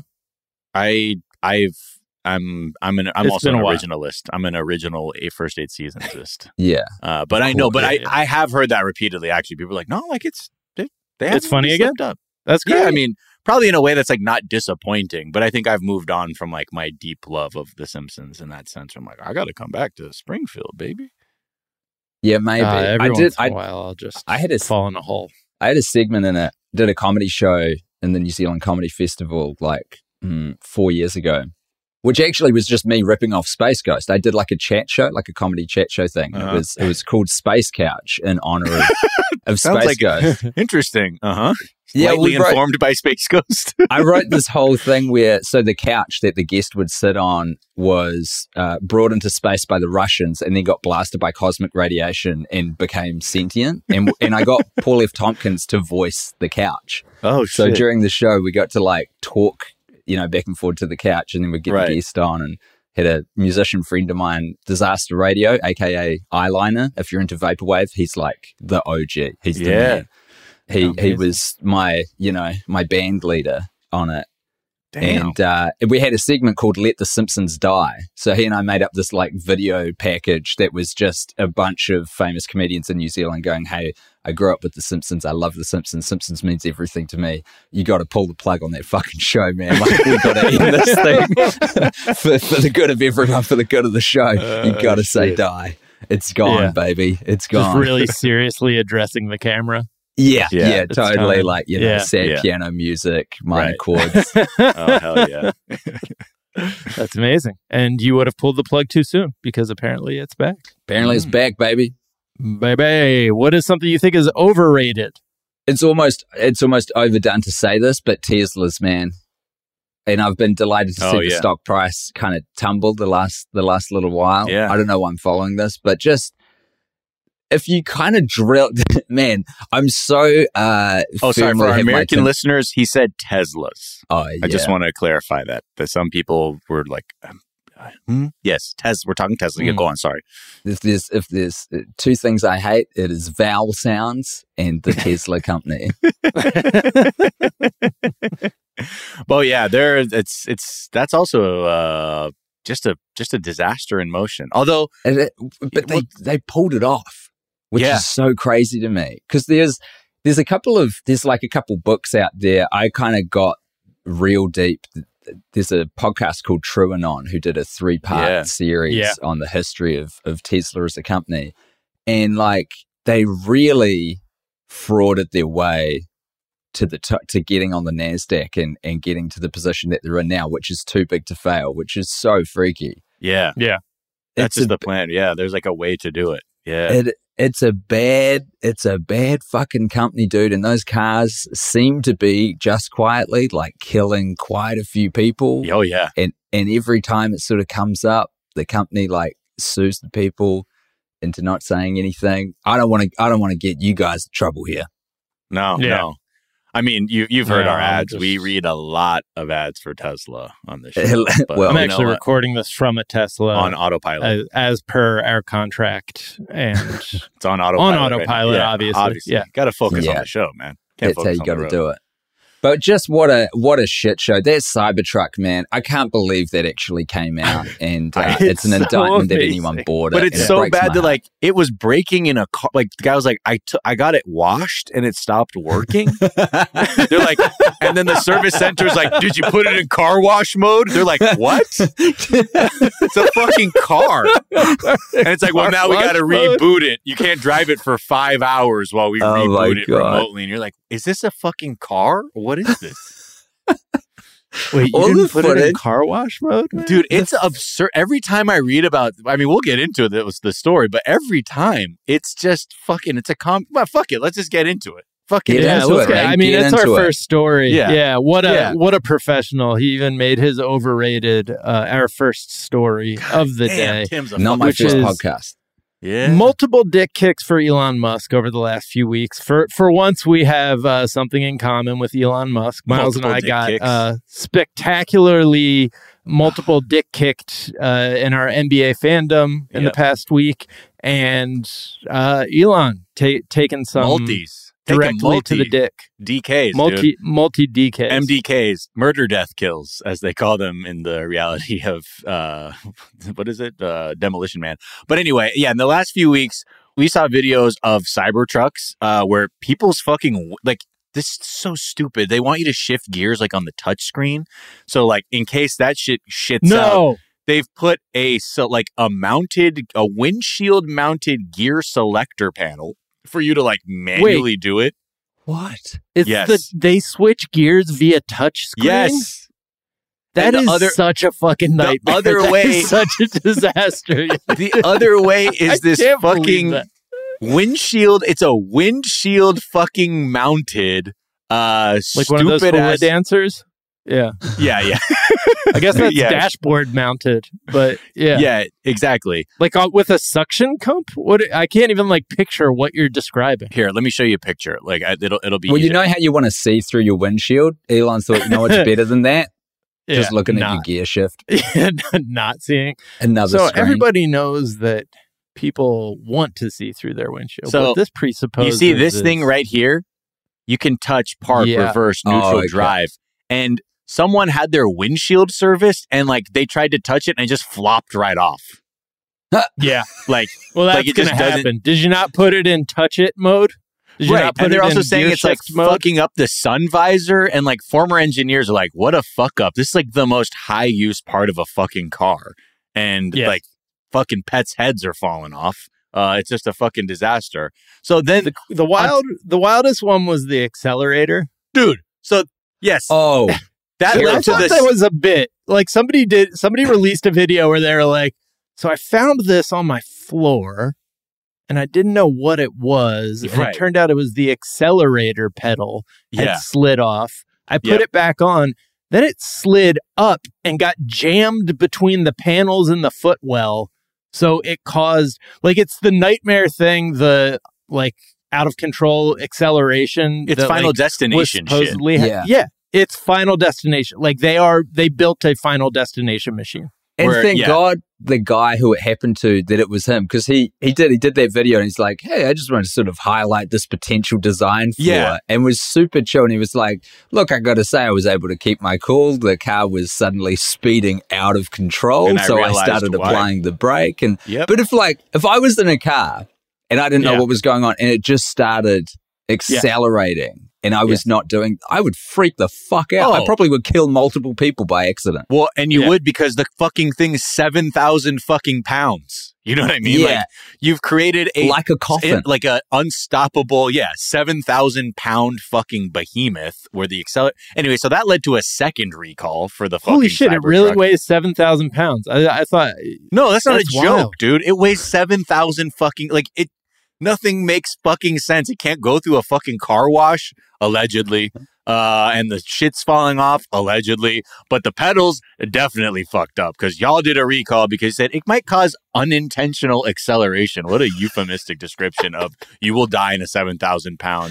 I I've I'm I'm an I'm It's also been an a while. originalist. I'm an original a first eight seasonsist. Yeah. Uh, but I know, Cool. but Yeah, I yeah. I have heard that repeatedly. Actually, people are like, no, like it's they, they It's haven't funny really again? slipped Up. That's great. Yeah, I mean, probably in a way that's like not disappointing, but I think I've moved on from like my deep love of The Simpsons in that sense. I'm like, I got to come back to Springfield, baby. Yeah, maybe. Uh, every I once did in a I, while, I'll just I had a- fall in a hole. I had a segment in it, did a comedy show in the New Zealand Comedy Festival like mm, four years ago, which actually was just me ripping off Space Ghost. I did like a chat show, like a comedy chat show thing. Uh-huh. It was it was called Space Couch in honor of, of Sounds Space like- Ghost. Interesting. Uh huh. Yeah, Lightly we wrote- informed by Space Ghost. I wrote this whole thing where so the couch that the guest would sit on was uh, brought into space by the Russians and then got blasted by cosmic radiation and became sentient. And and I got Paul F. Tompkins to voice the couch. Oh, So during the show, we got to like talk, you know, back and forth to the couch, and then we'd get Right. the guest on and had a musician friend of mine, Disaster Radio, aka Eyeliner. If you're into vaporwave, he's like the O G. He's the Yeah. man. He he Amazing. was my, you know, my band leader on it. Damn. And uh, we had a segment called Let the Simpsons Die. So he and I made up this like video package that was just a bunch of famous comedians in New Zealand going, hey, I grew up with The Simpsons. I love The Simpsons. Simpsons means everything to me. You got to pull the plug on that fucking show, man. Like, we got to end this thing for, for the good of everyone, for the good of the show. Uh, you got to say shit. die. It's gone, Yeah. baby. It's Just gone. really seriously addressing the camera. Yeah, Yeah, yeah, it's totally. time. Like, you know, Yeah. sad Yeah. piano music, minor Right. chords. Oh, hell yeah. That's amazing. And you would have pulled the plug too soon because apparently it's back. Apparently, it's back, baby. Baby, what is something you think is overrated? It's almost it's almost overdone to say this, but Tesla's, man. And I've been delighted to Oh, see the yeah. stock price kind of tumble the last the last little while. Yeah. I don't know why I'm following this, but just if you kind of drill, man, I'm so uh. Oh, sorry. firmly For our have my American tin- listeners, he said Teslas. Oh, yeah. I just want to clarify that. That some people were like, um, uh, hmm? yes, Tes. We're talking Tesla. Yeah, Hmm. go on. Sorry. If there's if there's uh, two things I hate, it is vowel sounds and the Tesla company. Well, yeah, there. It's it's that's also uh, just a just a disaster in motion. Although, And it- but they, Well- they pulled it off, which Yeah. is so crazy to me. Because there's there's a couple of there's like a couple books out there. I kind of got real deep. There's a podcast called True Anon who did a three part Yeah. series Yeah. on the history of of Tesla as a company, and like they really frauded their way to the t- to getting on the NASDAQ and and getting to the position that they're in now, which is too big to fail, which is so freaky. yeah, Yeah. that's It's just a- the plan. Yeah, there's like a way to do it. Yeah, It it's a bad it's a bad fucking company, dude. And those cars seem to be just quietly like killing quite a few people. oh yeah, And and every time it sort of comes up, the company like sues the people into not saying anything. I don't want to I don't want to get you guys in trouble here. no, Yeah. no. I mean, you, you've heard No, our I'm ads. just- We read a lot of ads for Tesla on this show. But Well, I'm you know actually what? recording this from a Tesla on autopilot. as, as per our contract, and it's on autopilot. on right now. autopilot, Yeah, obviously. obviously. Yeah. Got to focus on Yeah. the show, man. Can't That's how focus you on got the to road. do it. But just what a what a shit show. That Cybertruck, man. I can't believe that actually came out, and uh, It's it's an so indictment that amazing. anyone bought it. But it's and it so breaks bad my that heart. like it was breaking in a car. Like the guy was like, I took, I got it washed and it stopped working. They're like, and then the service center's like, did you put it in car wash mode? They're like, what? It's a fucking car. And it's like, well, now we got to Car wash mode? reboot it. You can't drive it for five hours while we Oh my reboot it God. remotely. And you're like, is this a fucking car? What is this? Wait, you All didn't the put it in footage- car wash mode, man? Dude, it's absurd. Every time I read about, I mean, we'll get into it. It was the story, but every time it's just fucking, it's a com. Well, fuck it. Let's just get into it. Fuck it. Get Yeah, into let's it, get- man. I mean, Get it's our into it. first story. Yeah. Yeah, what a Yeah. what a professional. He even made his overrated uh, our first story of the Damn, day. Tim's a Not my which first is- podcast. Yeah. Multiple dick kicks for Elon Musk over the last few weeks. For for once, we have uh, something in common with Elon Musk. Miles Multiple and I dick got kicks. uh, spectacularly multiple dick kicked uh, in our N B A fandom in Yep. the past week, and uh, Elon ta- taking some Multis. Taking directly to the multi dick. D Ks, Multi dude. multi D Ks. M D Ks, murder death kills, as they call them in the reality of, uh, what is it? Uh, Demolition Man. But anyway, yeah, in the last few weeks, we saw videos of Cybertrucks uh, where people's fucking, like, this is so stupid. They want you to shift gears, like, on the touch screen. So, like, in case that shit shits out, No. they've put a, so, like, a mounted, a windshield mounted gear selector panel for you to, like, manually do it. What? It's Yes. the they switch gears via touch screen. Yes. That And is the other- such a fucking the nightmare. other That way- is such a disaster. The other way I is this can't believe fucking that. windshield. It's a windshield fucking mounted, uh, Like one of those stupid hula ass. dancers. Yeah, Yeah, yeah, I guess that's Yeah. dashboard mounted, but yeah, yeah, exactly. like uh, with a suction cup. What I can't even like picture what you're describing. Here, let me show you a picture. Like I, it'll it'll be. Well, you easier. know how you want to see through your windshield? Elon thought, you know what's better than that? Just Yeah, looking at your not, gear shift. not seeing. Another So screen. everybody knows that people want to see through their windshield. So, but this presupposes You see this is- thing right here? You can touch park, Yeah. reverse, Oh, neutral, okay. drive, and someone had their windshield serviced, and like they tried to touch it and it just flopped right off. Yeah. Like Well, that's Like, it going to just doesn't- happen. Did you not put it in touch it mode? Did you right, not put and they're it also in saying gear it's like shift mode? fucking up the sun visor, and like former engineers are like, "What a fuck up! This is like the most high use part of a fucking car," and Yes. like fucking pets' heads are falling off. Uh, it's just a fucking disaster. So then, the, the wild, the wildest one was the accelerator. dude, so yes, Oh, that I led to thought this. that was a bit like somebody did. Somebody released a video where they were like, "So I found this on my floor, and I didn't know what it was. And Right. it turned out it was the accelerator pedal had yeah, slid off. I put Yep. it back on." Then it slid up and got jammed between the panels and the footwell. So it caused, like, it's the nightmare thing, the, like, out of control acceleration. it's that, Final like, was Destination shit. supposedly ha- Yeah. yeah, it's Final Destination. Like, they are, they built a Final Destination machine. and Where- thank yeah. God the guy who it happened to that it was him, because he he did he did that video and he's like, hey, I just want to sort of highlight this potential design flaw, Yeah. and was super chill. And he was like, look, I got to say, I was able to keep my cool. The car was suddenly speeding out of control, And I so I realized started why. applying the brake. And Yep. but if like if I was in a car and I didn't know Yeah. what was going on and it just started accelerating. And I was not doing, I would freak the fuck out. Oh. I probably would kill multiple people by accident. Well, and you Yeah. would, because the fucking thing is seven thousand fucking pounds. You know what I mean? Yeah. Like, you've created a Like a coffin. it- like a unstoppable, yeah, seven thousand pound fucking behemoth where the acceler. Anyway, so that led to a second recall for the fucking Holy shit, it really Cybertruck. weighs seven thousand pounds. I, I thought, No, that's not That's a joke, wild. dude. It weighs seven thousand fucking, like, it, nothing makes fucking sense. It can't go through a fucking car wash, allegedly. Uh, and the shit's falling off, allegedly. But the pedals are definitely fucked up because y'all did a recall because you said it might cause unintentional acceleration. What a euphemistic description of you will die in a seven thousand pound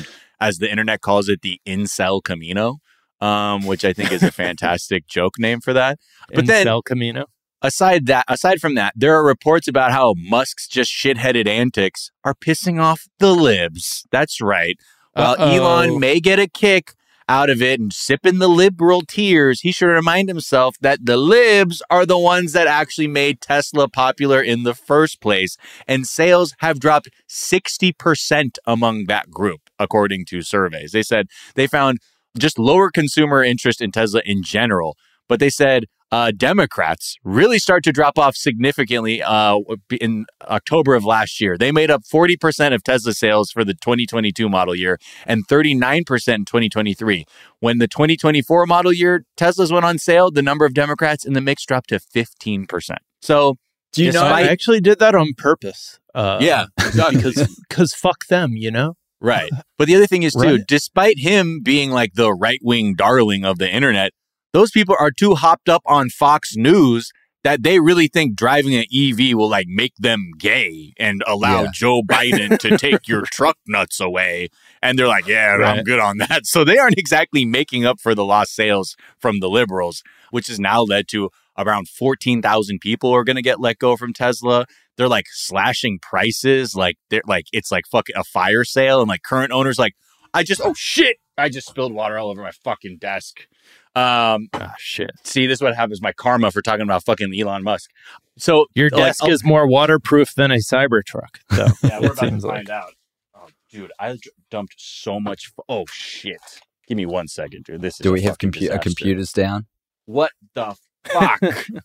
as the internet calls it, the incel Camino, um, which I think is a fantastic joke name for that. But then Incel Camino. Aside that, aside from that, there are reports about how Musk's just shitheaded antics are pissing off the libs. That's right. While Uh-oh. Elon may get a kick out of it and sipping the liberal tears, he should remind himself that the libs are the ones that actually made Tesla popular in the first place. And sales have dropped sixty percent among that group, according to surveys. They said they found just lower consumer interest in Tesla in general. But they said uh, Democrats really start to drop off significantly uh, in October of last year. They made up forty percent of Tesla sales for the twenty twenty-two model year and thirty-nine percent in twenty twenty-three. When the twenty twenty-four model year Teslas went on sale, the number of Democrats in the mix dropped to fifteen percent. So, do you know, I actually did that on purpose. Uh, yeah, because because fuck them, you know? Right. But the other thing is, too, Right. despite him being like the right-wing darling of the internet, those people are too hopped up on Fox News that they really think driving an E V will like make them gay and allow Yeah. Joe Biden to take your truck nuts away. And they're like, yeah, Right. I'm good on that. So they aren't exactly making up for the lost sales from the liberals, which has now led to around fourteen thousand people are going to get let go from Tesla. They're like slashing prices. Like they're like, it's like fucking a fire sale. And like current owners, like, I just, oh shit, I just spilled water all over my fucking desk. Um, Ah, shit. see, this is what happens. My karma for talking about fucking Elon Musk. So Your like, desk is more waterproof than a Cybertruck. So yeah, we're it about to seems find like. out. Oh, dude, I d- dumped so much. F- oh shit! Give me one second, dude. This is Do a we have fucking compu- disaster. computers down? What the fuck?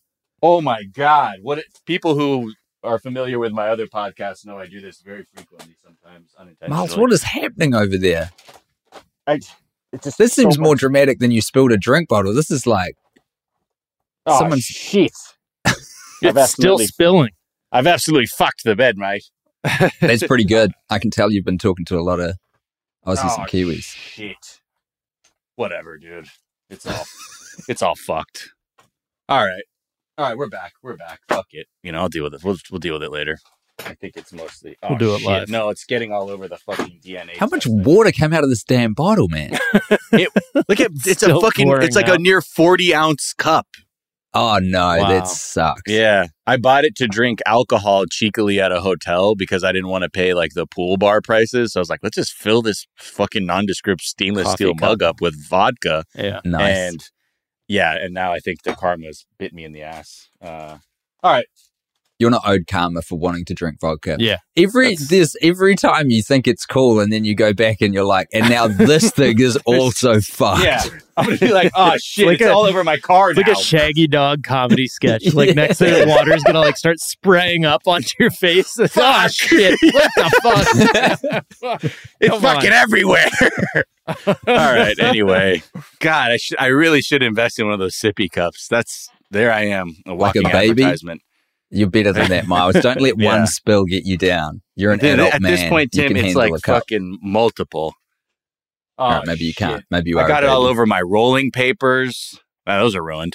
Oh my god! What it, people who are familiar with my other podcasts know I do this very frequently, sometimes unintentionally. Miles, what is happening over there? I, it just This seems so more much- dramatic than you spilled a drink bottle. This is like Oh, someone's- shit. I've It's still absolutely, spilling. I've absolutely fucked the bed, mate. that's pretty good. I can tell you've been talking to a lot of Aussies Oh, and Kiwis. Shit. Whatever, dude. It's all it's all fucked. All right. All right, we're back. We're back. Fuck it. You know, I'll deal with it. We'll we'll deal with it later. I think it's mostly oh, We'll do it shit. live. No, it's getting all over the fucking D N A. How much testing. water came out of this damn bottle, man? It, look at it's a Still fucking pouring it's like a out. near forty ounce cup. Oh no, Wow. that sucks. Yeah. I bought it to drink alcohol cheekily at a hotel because I didn't want to pay like the pool bar prices. So I was like, let's just fill this fucking nondescript stainless Coffee steel cup. mug up with vodka. Yeah. Nice. And yeah, and now I think the karma's bit me in the ass. Uh, all right. You're not owed karma for wanting to drink vodka. Yeah. Every That's- this every time you think it's cool, and then you go back and you're like, and now this thing is also fucked. Yeah. I'm going to be like, oh, shit, like it's a- all over my car It's like now. a Shaggy Dog comedy sketch. Like next thing, the water's gonna like start spraying up onto your face. Oh shit! What the fuck? it's Come fucking on. everywhere. all right. Anyway. God, I should. I really should invest in one of those sippy cups. That's, there I am. A Like a walking baby? advertisement. You're better than that, Miles. Don't let Yeah. one spill get you down. You're an Then adult at man. this point, You Tim, can it's handle like a cup. fucking multiple. Oh, All right, maybe you shit. can't. Maybe you are. I got a it all baby. over my rolling papers. Ah, those are ruined.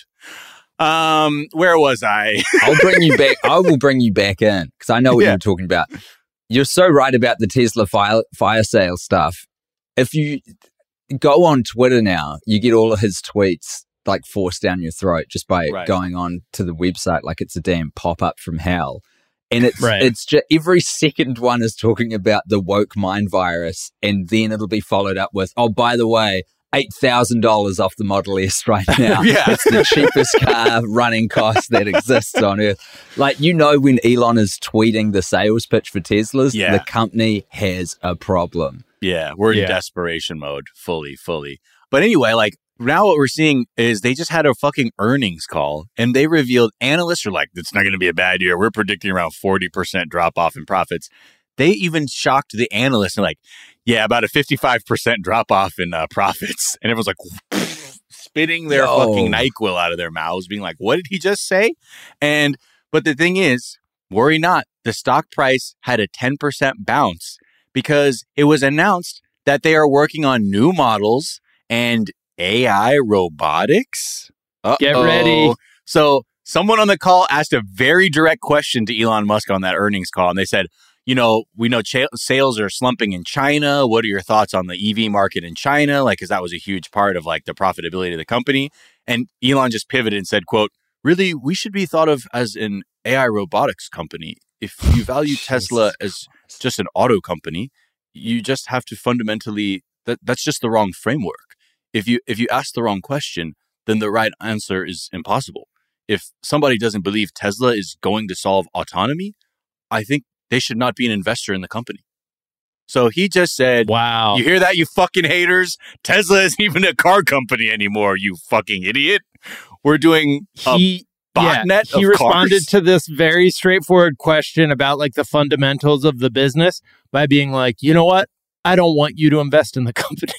Um, where was I? I'll bring you back. I will bring you back in because I know what Yeah. you're talking about. You're so right about the Tesla fire, fire sale stuff. If you go on Twitter now, you get all of his tweets like forced down your throat just by Right. going on to the website like it's a damn pop up from hell. And it's Right. it's just every second one is talking about the woke mind virus, and then it'll be followed up with, oh, by the way, eight thousand dollars off the Model S right now. Yeah. It's the cheapest car running cost that exists on earth. Like, you know, when Elon is tweeting the sales pitch for Teslas, Yeah. the company has a problem. Yeah, we're in Yeah. desperation mode, fully, fully. But anyway, like now what we're seeing is they just had a fucking earnings call and they revealed analysts are like, it's not going to be a bad year. We're predicting around forty percent drop off in profits. They even shocked the analysts and like, yeah, about a fifty-five percent drop off in uh, profits. And everyone's like spitting their Yo. fucking NyQuil out of their mouths, being like, what did he just say? And, but the thing is, worry not, the stock price had a ten percent bounce because it was announced that they are working on new models and A I robotics. Uh-oh. Get ready. So someone on the call asked a very direct question to Elon Musk on that earnings call, and they said, you know, we know ch- sales are slumping in China. What are your thoughts on the E V market in China? Like, because that was a huge part of like the profitability of the company. And Elon just pivoted and said, quote, really, we should be thought of as an A I robotics company. If you value Tesla as just an auto company, you just have to fundamentally, that that's just the wrong framework. If you if you ask the wrong question, then the right answer is impossible. If somebody doesn't believe Tesla is going to solve autonomy, I think they should not be an investor in the company. So he just said, wow, you hear that, you fucking haters? Tesla isn't even a car company anymore, you fucking idiot. We're doing a he, botnet yeah, He of responded cars. to this very straightforward question about like the fundamentals of the business by being like, you know what? I don't want you to invest in the company.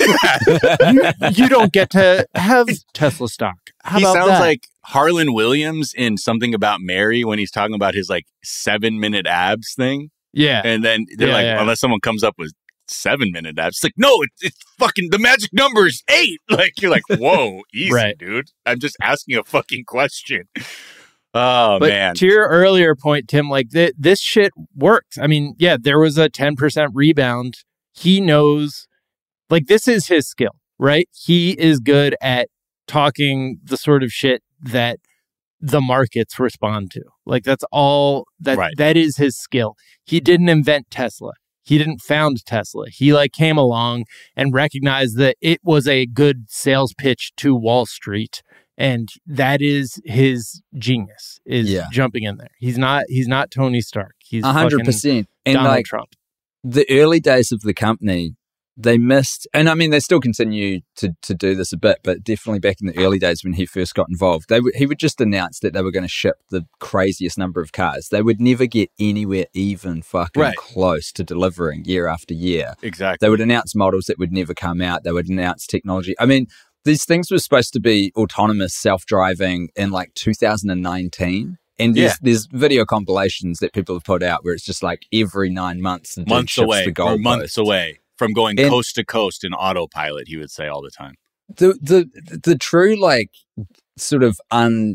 you, you don't get to have Tesla stock. How he about sounds that? like Harlan Williams in Something About Mary when he's talking about his like seven minute abs thing. Yeah. And then they're Yeah, like, yeah. unless someone comes up with seven minute abs, it's like, no, it's, it's fucking, the magic number is eight. Like, you're like, whoa, easy, Right. dude. I'm just asking a fucking question. Oh, but man. to your earlier point, Tim, like th- this shit works. I mean, yeah, there was a ten percent rebound. He knows, like, this is his skill, right? He is good at talking the sort of shit that the markets respond to. Like, that's all that Right. that is his skill. He didn't invent Tesla. He didn't found Tesla. He like came along and recognized that it was a good sales pitch to Wall Street. And that is his genius, is Yeah. jumping in there. He's not he's not Tony Stark. He's A hundred fucking percent. And Donald like Trump. the early days of the company, they missed, and I mean, they still continue to, to do this a bit, but definitely back in the early days when he first got involved, they w- he would just announce that they were going to ship the craziest number of cars. They would never get anywhere even fucking Right. close to delivering year after year. Exactly. They would announce models that would never come out. They would announce technology. I mean, these things were supposed to be autonomous, self-driving in like two thousand nineteen. And there's, Yeah. there's video compilations that people have put out where it's just like every nine months, the dude months shifts away the or months goalpost. away from going And- coast to coast in autopilot, he would say all the time. The the the true like sort of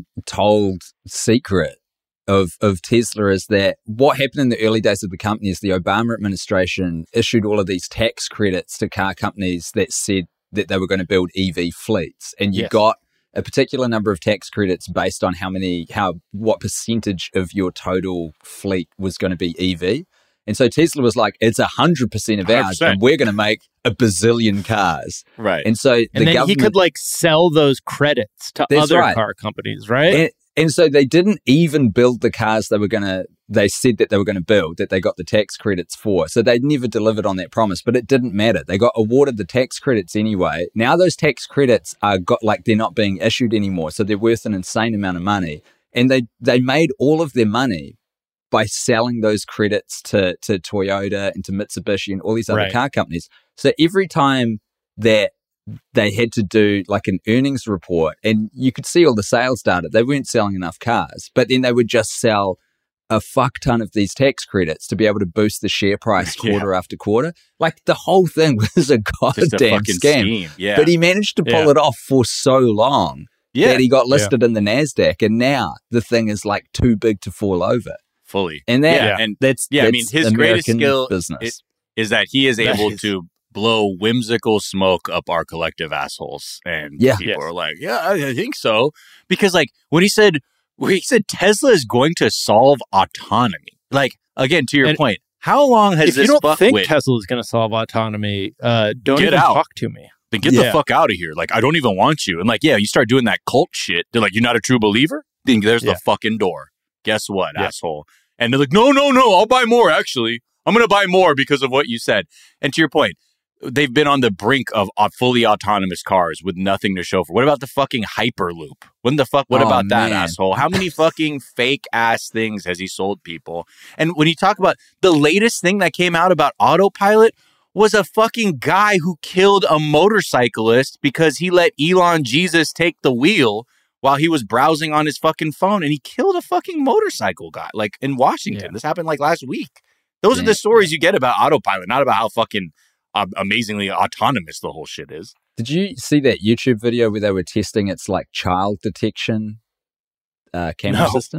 untold secret of of Tesla is that what happened in the early days of the company is the Obama administration issued all of these tax credits to car companies that said that they were going to build E V fleets, and you Yes. got a particular number of tax credits based on how many, how, what percentage of your total fleet was going to be E V. And so Tesla was like, it's a hundred percent of one hundred ours, percent. and we're going to make a bazillion cars. Right. And so the And then government, he could like sell those credits to That's other right. car companies, right? and, and so they didn't even build the cars they were going to, they said that they were going to build, that they got the tax credits for. So they never delivered on that promise, but it didn't matter. They got awarded the tax credits anyway. Now those tax credits are got like they're not being issued anymore. So they're worth an insane amount of money. And they, they made all of their money by selling those credits to, to Toyota and to Mitsubishi and all these other Right. car companies. So every time that they had to do like an earnings report, and you could see all the sales data, they weren't selling enough cars, but then they would just sell a fuck ton of these tax credits to be able to boost the share price Yeah. quarter after quarter. Like the whole thing was a Just a goddamn fucking scam. scheme. Yeah. But he managed to pull Yeah. it off for so long yeah. that he got listed in the NASDAQ, and now the thing is like too big to fall over. Fully. And that, Yeah. And that's, yeah, I mean, that's his greatest American skill business. is- is that he is That able is- to blow whimsical smoke up our collective assholes. And Yeah. people Yes. are like, yeah, I I think so. Because like when he said, when he said Tesla is going to solve autonomy, like again, to your And point, how long has if this you don't think fuckwit Tesla is going to solve autonomy, uh, don't Get even out. talk to me. then get the Yeah. fuck out of here. Like, I don't even want you. And like, yeah, you start doing that cult shit. They're like, you're not a true believer? Then there's Yeah. the fucking door. Guess what, Yeah. asshole? And they're like, no, no, no, I'll buy more, actually. I'm going to buy more because of what you said. And to your point, they've been on the brink of uh, fully autonomous cars with nothing to show for. What about the fucking Hyperloop? What the fuck? What Oh, about that, man. asshole? How many fucking fake ass things has he sold people? And when you talk about the latest thing that came out about autopilot was a fucking guy who killed a motorcyclist because he let Elon Jesus take the wheel while he was browsing on his fucking phone, and he killed a fucking motorcycle guy, like in Washington. Yeah. This happened like last week. Those are Yeah. the stories you get about autopilot, not about how fucking uh, amazingly autonomous the whole shit is. Did you see that YouTube video where they were testing its like child detection uh, camera No. system?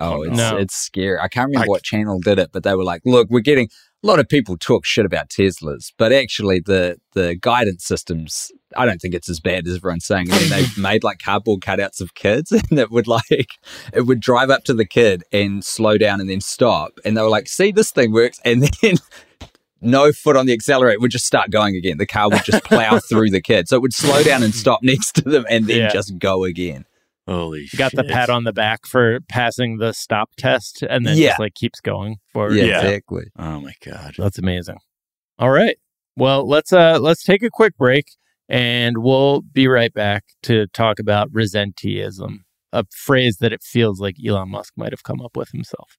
Oh, Oh, it's no. it's scary. I can't remember I- what channel did it, but they were like, look, we're getting a lot of people talk shit about Teslas, but actually the the guidance systems, I don't think it's as bad as everyone's saying. I mean, they've made like cardboard cutouts of kids and it would like, it would drive up to the kid and slow down and then stop. And they were like, see, this thing works. And then no foot on the accelerator, would just start going again. The car would just plow through the kid. So it would slow down and stop next to them and then Yeah. just go again. Holy shit. Got the pat on the back for passing the stop test and then Yeah. just like keeps going forward. Yeah, Yeah. exactly. Oh my God. That's amazing. All right. Well, let's uh let's take a quick break and we'll be right back to talk about resenteeism, a phrase that it feels like Elon Musk might have come up with himself.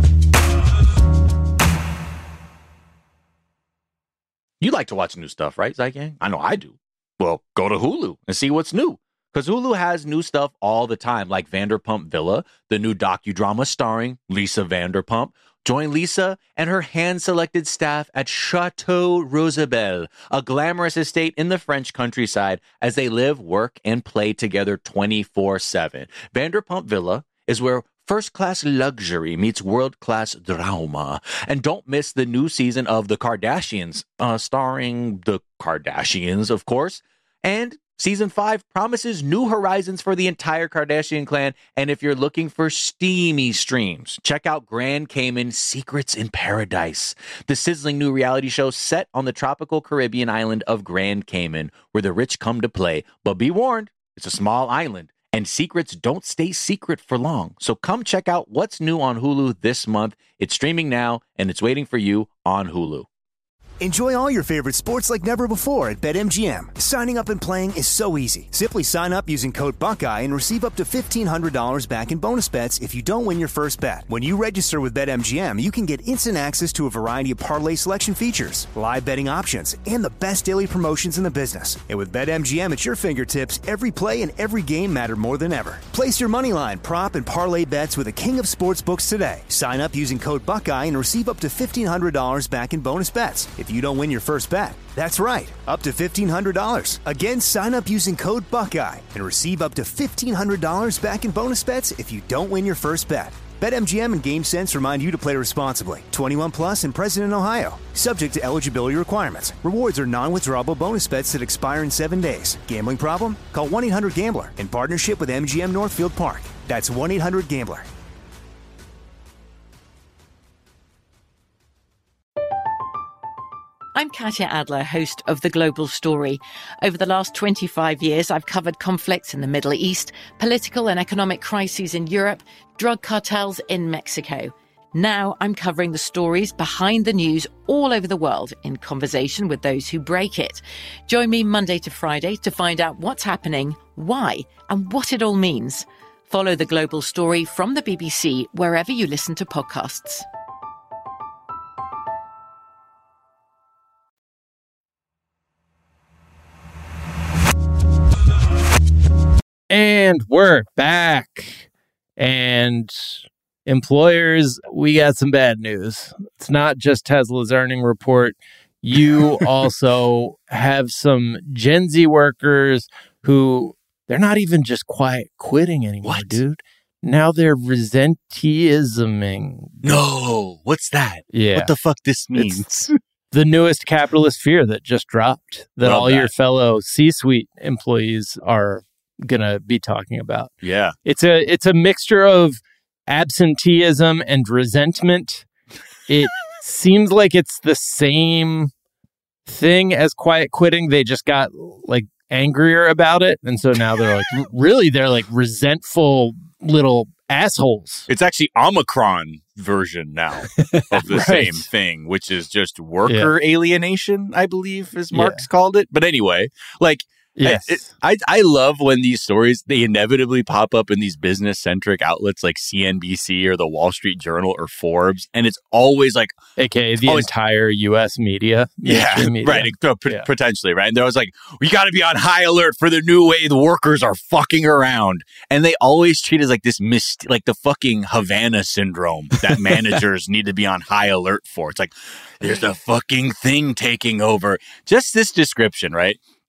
You like to watch new stuff, right, Zygang? I know I do. Well, go to Hulu and see what's new. Because Hulu has new stuff all the time, like Vanderpump Villa, the new docudrama starring Lisa Vanderpump. Join Lisa and her hand-selected staff at Chateau Rosabelle, a glamorous estate in the French countryside, as they live, work, and play together twenty-four seven. Vanderpump Villa is where first-class luxury meets world-class drama. And don't miss the new season of The Kardashians, uh, starring the Kardashians, of course. And Season five promises new horizons for the entire Kardashian clan. And if you're looking for steamy streams, check out Grand Cayman Secrets in Paradise, the sizzling new reality show set on the tropical Caribbean island of Grand Cayman, where the rich come to play. But be warned, it's a small island, and secrets don't stay secret for long. So come check out what's new on Hulu this month. It's streaming now, and it's waiting for you on Hulu. Enjoy all your favorite sports like never before at BetMGM. Signing up and playing is so easy. Simply sign up using code Buckeye and receive up to fifteen hundred dollars back in bonus bets if you don't win your first bet. When you register with BetMGM, you can get instant access to a variety of parlay selection features, live betting options, and the best daily promotions in the business. And with BetMGM at your fingertips, every play and every game matter more than ever. Place your moneyline, prop, and parlay bets with the king of sportsbooks today. Sign up using code Buckeye and receive up to fifteen hundred dollars back in bonus bets if you don't win your first bet. That's right, up to fifteen hundred dollars. Again, sign up using code Buckeye and receive up to fifteen hundred dollars back in bonus bets if you don't win your first bet. BetMGM and GameSense remind you to play responsibly. twenty-one plus and present in Ohio. Subject to eligibility requirements. Rewards are non-withdrawable bonus bets that expire in seven days. Gambling problem? Call one eight hundred gambler in partnership with M G M Northfield Park. That's one eight hundred gambler. I'm Katya Adler, host of The Global Story. Over the last twenty-five years, I've covered conflicts in the Middle East, political and economic crises in Europe, drug cartels in Mexico. Now I'm covering the stories behind the news all over the world in conversation with those who break it. Join me Monday to Friday to find out what's happening, why, and what it all means. Follow The Global Story from the B B C wherever you listen to podcasts. And we're back. And employers, we got some bad news. It's not just Tesla's earning report. You also have some Gen Z workers who they're not even just quiet quitting anymore, What? dude. Now they're resenteeisming. No, what's that? Yeah. What the fuck this means? The newest capitalist fear that just dropped that Love all your that. fellow C-suite employees are going to be talking about. Yeah. It's a it's a mixture of absenteeism and resentment. It seems like it's the same thing as quiet quitting. They just got like angrier about it, and so now they're like really they're like resentful little assholes. It's actually Omicron version now of the Right. same thing, which is just worker alienation, I believe, as Marx called it. But anyway, like, Yes. I, it- I I love when these stories, they inevitably pop up in these business-centric outlets like C N B C or the Wall Street Journal or Forbes, and it's always like, A K A the always- entire U S media. yeah, mainstream media. right, uh, p- Yeah. potentially, right? And there was like, we got to be on high alert for the new way the workers are fucking around, and they always treat it as like this mist, like the fucking Havana syndrome that managers need to be on high alert for. It's like, there's a fucking thing taking over. Just this description, right?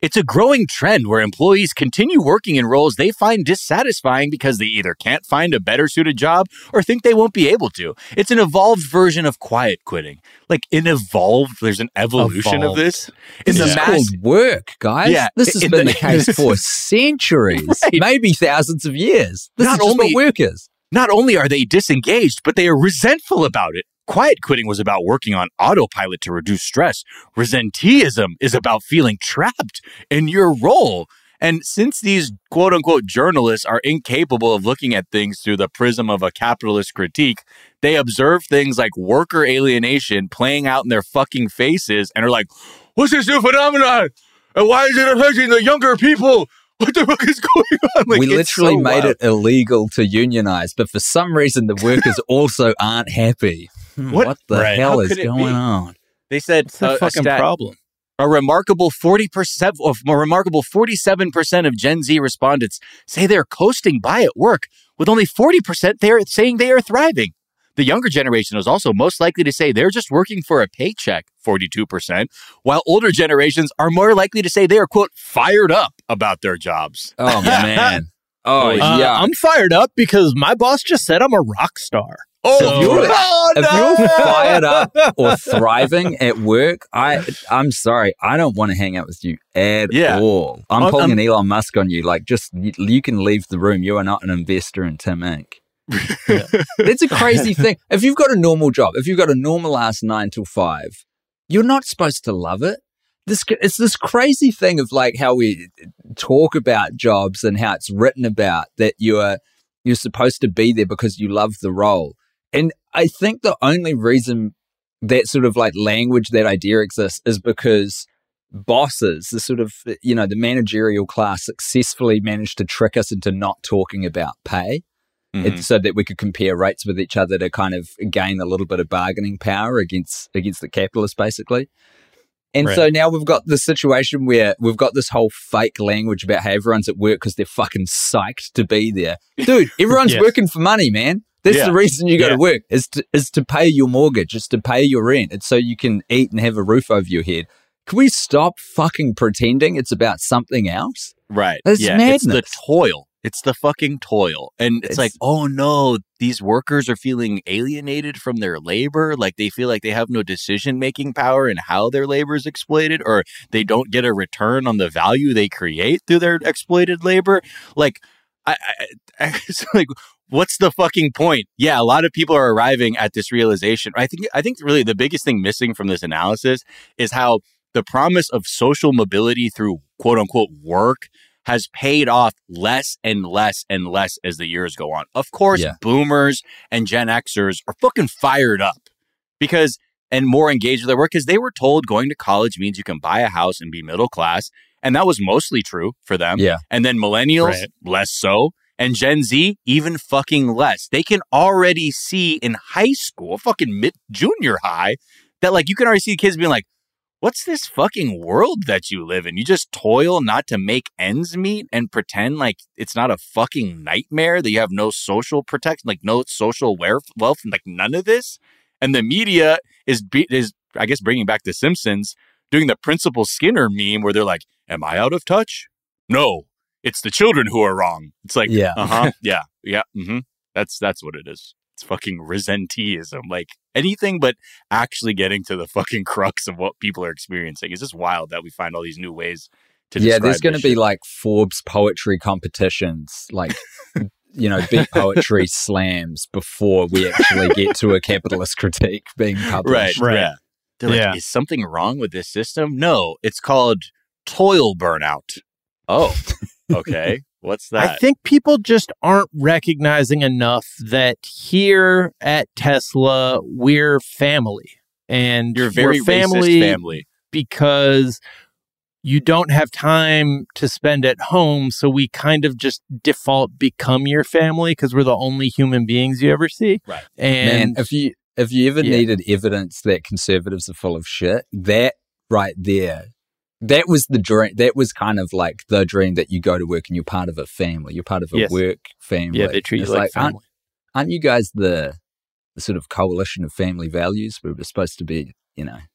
It's a growing trend where employees continue working in roles they find dissatisfying because they either can't find a better suited job or think they won't be able to. It's an evolved version of quiet quitting. Like an evolved, there's an evolution Evolved. of this. It's In yeah. the mass- called work, guys. Yeah, this has in been the- the, case for centuries, Right. maybe thousands of years. This Not is just only- what work is. Not only are they disengaged, but they are resentful about it. Quiet quitting was about working on autopilot to reduce stress. Resenteeism is about feeling trapped in your role. And since these quote unquote journalists are incapable of looking at things through the prism of a capitalist critique, they observe things like worker alienation playing out in their fucking faces and are like, what's this new phenomenon? And why is it affecting the younger people? What the fuck is going on? Like, we it's literally so made wild. it illegal to unionize, but for some reason the workers also aren't happy. What? What, the Right. hell How is could it going be? on? They said What's the uh, a fucking stat- problem? A remarkable forty percent of a remarkable forty-seven percent of Gen Z respondents say they're coasting by at work, with only forty percent they are saying they are thriving. The younger generation is also most likely to say they're just working for a paycheck, forty-two percent, while older generations are more likely to say they are, quote, fired up about their jobs. Oh, man. Oh, Uh, yeah. I'm fired up because my boss just said I'm a rock star. Oh, So- If you're, oh, if no! you're fired up or thriving at work, I, I'm sorry. I don't want to hang out with you at Yeah. all. I'm I'm- pulling I'm- an Elon Musk on you. Like, just, you, you can leave the room. You are not an investor in Tim Incorporated. That's a crazy thing. If you've got a normal job, if you've got a normal ass nine till five, you're not supposed to love it. This it's this crazy thing of like how we talk about jobs and how it's written about that you're you're supposed to be there because you love the role. And I think the only reason that sort of like language, that idea exists is because bosses, the sort of, you know, the managerial class successfully managed to trick us into not talking about pay. Mhm. It's so that we could compare rates with each other to kind of gain a little bit of bargaining power against against the capitalists, basically. And Right. so now we've got the situation where we've got this whole fake language about how everyone's at work because they're fucking psyched to be there. Dude, everyone's Yes. working for money, man. That's Yeah. the reason you go Yeah. to work, is to, is to pay your mortgage, is to pay your rent. It's so you can eat and have a roof over your head. Can we stop fucking pretending it's about something else? Right. That's yeah, it's the madness. toil. It's the fucking toil. And it's, It's- like, oh no, these workers are feeling alienated from their labor. Like they feel like they have no decision making power in how their labor is exploited, or they don't get a return on the value they create through their exploited labor. Like, I, I, I it's like, what's the fucking point? Yeah, a lot of people are arriving at this realization. I think, I think really the biggest thing missing from this analysis is how the promise of social mobility through quote unquote work has paid off less and less and less as the years go on. Of course, Yeah. boomers and Gen Xers are fucking fired up because and more engaged with their work because they were told going to college means you can buy a house and be middle class. And that was mostly true for them. Yeah. And then millennials, Right. less so. And Gen Z, even fucking less. They can already see in high school, fucking mid junior high, that like you can already see kids being like, what's this fucking world that you live in? You just toil not to make ends meet and pretend like it's not a fucking nightmare, that you have no social protection, like no social wealth, wealth, like none of this. And the media is, be- is I guess, bringing back The Simpsons, doing the Principal Skinner meme where they're like, am I out of touch? No, it's the children who are wrong. It's like, Yeah. uh-huh, yeah, yeah, mm-hmm. That's, that's what it is. It's fucking resenteeism. Like anything but actually getting to the fucking crux of what people are experiencing. It's just wild that we find all these new ways to Yeah, describe there's going to this be shit. like Forbes poetry competitions, like, you know, big poetry slams before we actually get to a capitalist critique being right, published. Right. yeah. They're like, Yeah. is something wrong with this system? No, it's called toil burnout. Oh, okay. What's that? I think people just aren't recognizing enough that here at Tesla, we're family. And You're very we're family, racist family. because you don't have time to spend at home. So we kind of just default become your family because we're the only human beings you ever see. Right. And Man, if you if you ever Yeah. needed evidence that conservatives are full of shit, that right there, that was the dream. That was kind of like the dream that you go to work and you're part of a family. You're part of a Yes. work family. yeah, they treat you It's like, aren't, family. aren't you guys the, the sort of coalition of family values where we're supposed to be, you know,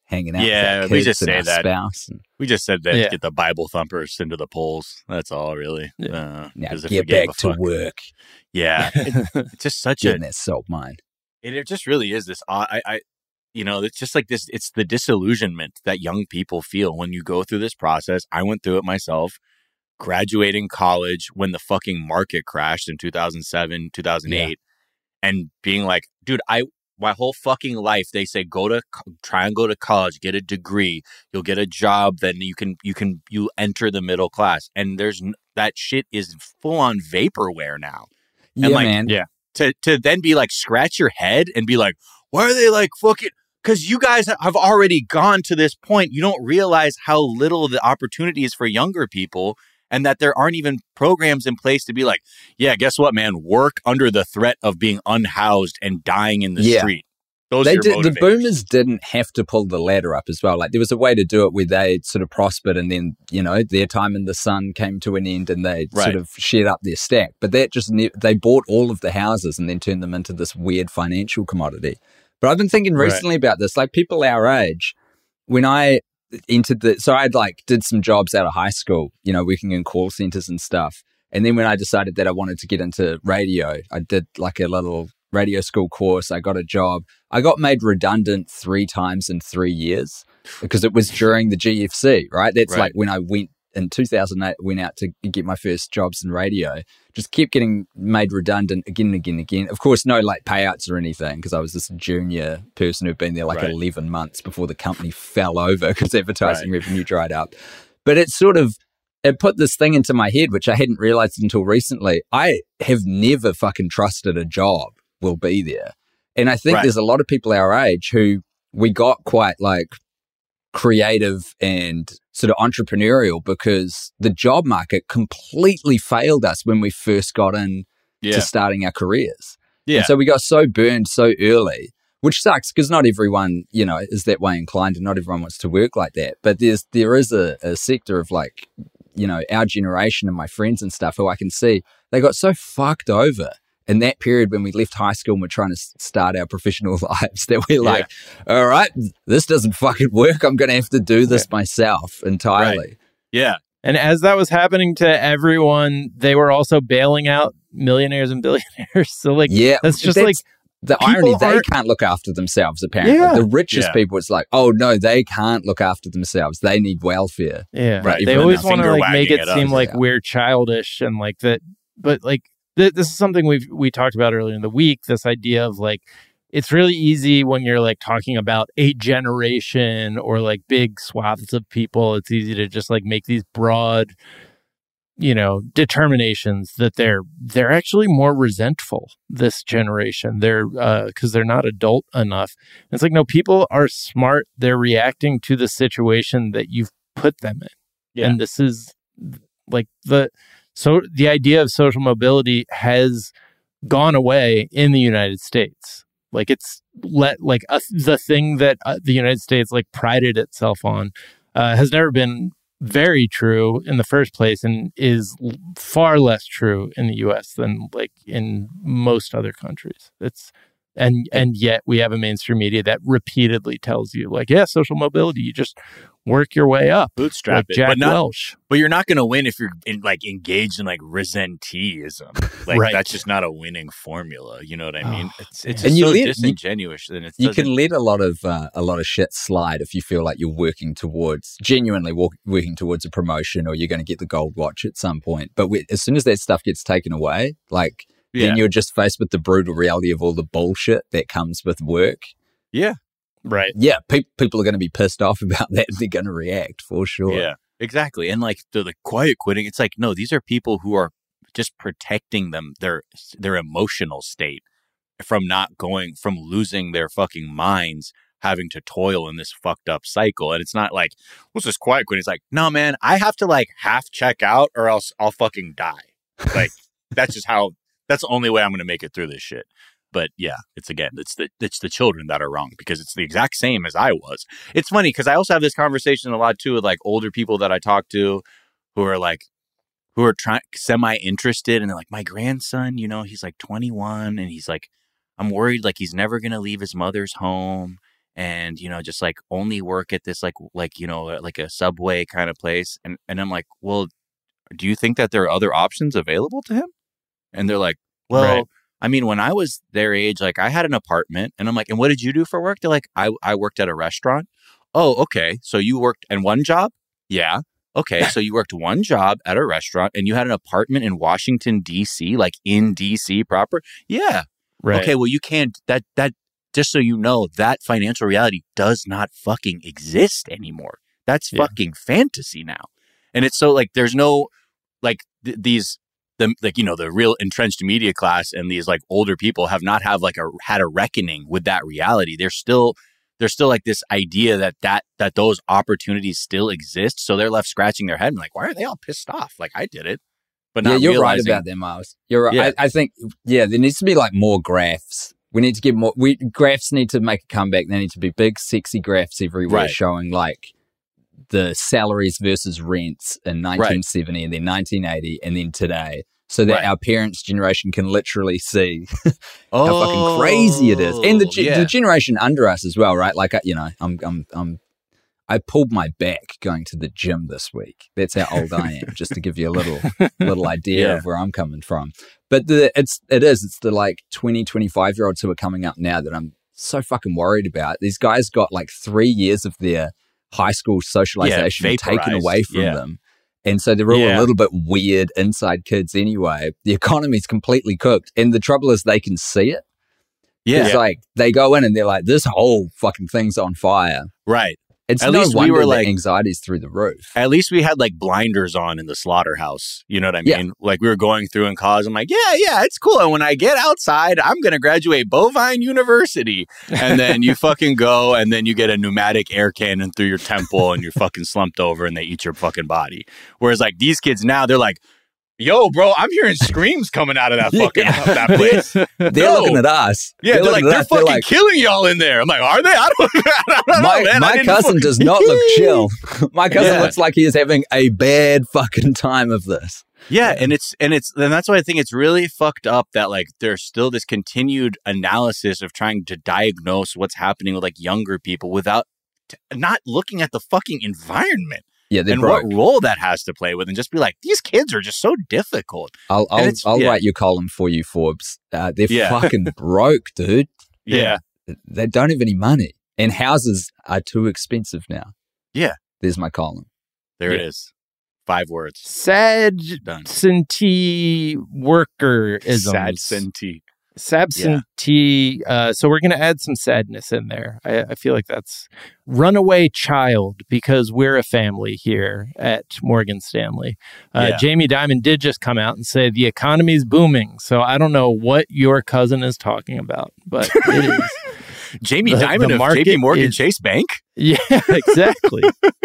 hanging out Yeah, with our we kids just and say our that. spouse. And, We just said that Yeah. to get the Bible thumpers into the polls. That's all, really. Yeah. Uh, now 'cause if we get gave back a to fuck- work. Yeah, it, it's just such a Getting that salt mine. It, it just really is this. odd- I, I, you know, it's just like this. It's the disillusionment that young people feel when you go through this process. I went through it myself, graduating college when the fucking market crashed in two thousand seven, two thousand eight, and being like, dude, I my whole fucking life they say go to co- try and go to college, get a degree, you'll get a job, then you can you can you enter the middle class, and there's n- that shit is full on vaporware now. Yeah, And like, man. Yeah. to to then be like scratch your head and be like, why are they like fucking? Because you guys have already gone to this point. You don't realize how little the opportunity is for younger people, and that there aren't even programs in place to be like, yeah, guess what, man? Work under the threat of being unhoused and dying in the Yeah. street. Those They are your did, the motivators. boomers didn't have to pull the ladder up as well. Like there was a way to do it where they sort of prospered and then, you know, their time in the sun came to an end and they Right. sort of shared up their stack. But that just, ne- they bought all of the houses and then turned them into this weird financial commodity. But I've been thinking Right. recently about this, like people our age, when I entered the, so I'd like did some jobs out of high school, you know, working in call centers and stuff. And then when I decided that I wanted to get into radio, I did like a little radio school course. I got a job. I got made redundant three times in three years because it was during the G F C, right? That's Right. like when I went in two thousand eight, went out to get my first jobs in radio, just kept getting made redundant again and again and again. Of course, no like payouts or anything because I was this junior person who'd been there like Right. eleven months before the company fell over because advertising revenue dried up. But it sort of, it put this thing into my head, which I hadn't realized until recently. I have never fucking trusted a job will be there. And I think Right. there's a lot of people our age who we got quite like creative and sort of entrepreneurial because the job market completely failed us when we first got in Yeah. to starting our careers. Yeah. And so we got so burned so early, which sucks because not everyone, you know, is that way inclined and not everyone wants to work like that. But there's there is a, a sector of like, you know, our generation and my friends and stuff who I can see, they got so fucked over in that period when we left high school and we're trying to s- start our professional lives that we're like, all right, this doesn't fucking work. I'm going to have to do this myself entirely. Yeah. And as that was happening to everyone, they were also bailing out millionaires and billionaires. So like, Yeah. that's just like the people irony. They aren't- can't look after themselves, apparently. Yeah. The richest Yeah. people, it's like, oh no, they can't look after themselves. They need welfare. Yeah, Right. they Even always the want to finger like make wagging it at seem us. like Yeah. we're childish and like that. But like th- this is something we've we talked about earlier in the week. This idea of like it's really easy when you're like talking about a generation or like big swaths of people. It's easy to just like make these broad, you know, determinations that they're they're actually more resentful this generation. They're uh because they're not adult enough. It's like no, people are smart. They're reacting to the situation that you've put them in. Yeah. And this is like the so the idea of social mobility has gone away in the United States. Like it's let like a, the thing that uh, the United States like prided itself on uh, has never been very true in the first place and is l- far less true in the U S than like in most other countries. It's and and yet we have a mainstream media that repeatedly tells you like, yeah, social mobility, you just work your way up. Bootstrap like it. Jack but not, Welch. But you're not going to win if you're in, like engaged in like resenteeism. Like Right. that's just not a winning formula. You know what I mean? Oh, it's it's man. just And you so let- you- disingenuous. and it You doesn't- can let a lot of uh, a lot of shit slide if you feel like you're working towards genuinely walk, working towards a promotion or you're going to get the gold watch at some point. But we, as soon as that stuff gets taken away, like Yeah. then you're just faced with the brutal reality of all the bullshit that comes with work. Yeah. Right. Yeah, pe- people are going to be pissed off about that. They're going to react for sure. Yeah, exactly. And like the, the quiet quitting, it's like, no, these are people who are just protecting them, their their emotional state from not going, from losing their fucking minds, having to toil in this fucked up cycle. And it's not like, what's this quiet quitting? It's like, no, man, I have to like half check out or else I'll fucking die. Like, that's just how, that's the only way I'm going to make it through this shit. But yeah, it's again, it's the it's the children that are wrong because it's the exact same as I was. It's funny because I also have this conversation a lot too with like older people that I talk to who are like, who are trying semi interested and they're like, my grandson, you know, he's like twenty-one and he's like, I'm worried like he's never going to leave his mother's home and, you know, just like only work at this, like, like, you know, like a Subway kind of place. And, and I'm like, well, do you think that there are other options available to him? And they're like, well, right. I mean, when I was their age, like I had an apartment, and I'm like, and what did you do for work? They're like, I, I worked at a restaurant. Oh, okay. So you worked in one job? Yeah. Okay. So you worked one job at a restaurant and you had an apartment in Washington, D C, like in D C proper? Yeah. Right. Okay. Well, you can't, that, that, just so you know, that financial reality does not fucking exist anymore. That's yeah. fucking fantasy now. And it's so like, there's no, like th- these, the, like, you know, the real entrenched media class and these like older people have not have like a, had a reckoning with that reality. They're still, there's still like this idea that, that, that those opportunities still exist. So they're left scratching their head and like, why are they all pissed off? Like I did it. But not yeah, you're realizing, right about that, Miles. You're right. Yeah. I, I think, yeah, there needs to be like more graphs. We need to get more, we graphs need to make a comeback. They need to be big, sexy graphs everywhere right. showing like the salaries versus rents in nineteen seventy right. and then nineteen eighty and then today. So that right. our parents' generation can literally see oh, how fucking crazy it is. And the, yeah. the generation under us as well, right? Like, you know, I'm, I'm, I'm, I pulled my back going to the gym this week. That's how old I am, just to give you a little, little idea yeah. of where I'm coming from. But the, it's, it is, it's the like twenty, twenty-five year olds who are coming up now that I'm so fucking worried about. These guys got like three years of their high school socialization yeah, taken away from yeah. them. And so they're all yeah. a little bit weird inside kids anyway. The economy's completely cooked. And the trouble is they can see it. Yeah. It's like they go in and they're like, this whole fucking thing's on fire. Right. It's at no least wonder we were the like anxiety's through the roof. At least we had like blinders on in the slaughterhouse. You know what I mean? Yeah. Like we were going through in college. I'm like, yeah, yeah, it's cool. And when I get outside, I'm going to graduate Bovine University. And then you fucking go and then you get a pneumatic air cannon through your temple and you're fucking slumped over and they eat your fucking body. Whereas like these kids now, they're like, yo, bro, I'm hearing screams coming out of that fucking yeah. that place. They're no. looking at us. Yeah, they're, they're like, they're us. fucking they're like, killing y'all in there. I'm like, are they? I don't, I don't my, know, man. My cousin fucking... does not look chill. My cousin yeah. looks like he is having a bad fucking time of this. Yeah, and it's and it's and that's why I think it's really fucked up that like there's still this continued analysis of trying to diagnose what's happening with like younger people without t- not looking at the fucking environment. Yeah, and broke. what role that has to play with, and just be like, these kids are just so difficult. I'll I'll, I'll yeah. write your column for you, Forbes. Uh, they're yeah. fucking broke, dude. Yeah, they don't have any money, and houses are too expensive now. Yeah, there's my column. There yeah. it is. Five words. Absentee workerisms. Absentee. Absentee. Yeah. Uh, so we're going to add some sadness in there. I, I feel like that's runaway child because we're a family here at Morgan Stanley. Uh, yeah. Jamie Dimon did just come out and say the economy's booming. So I don't know what your cousin is talking about, but it is. Jamie the, Dimon the of J P Morgan is, Chase Bank? Yeah, exactly.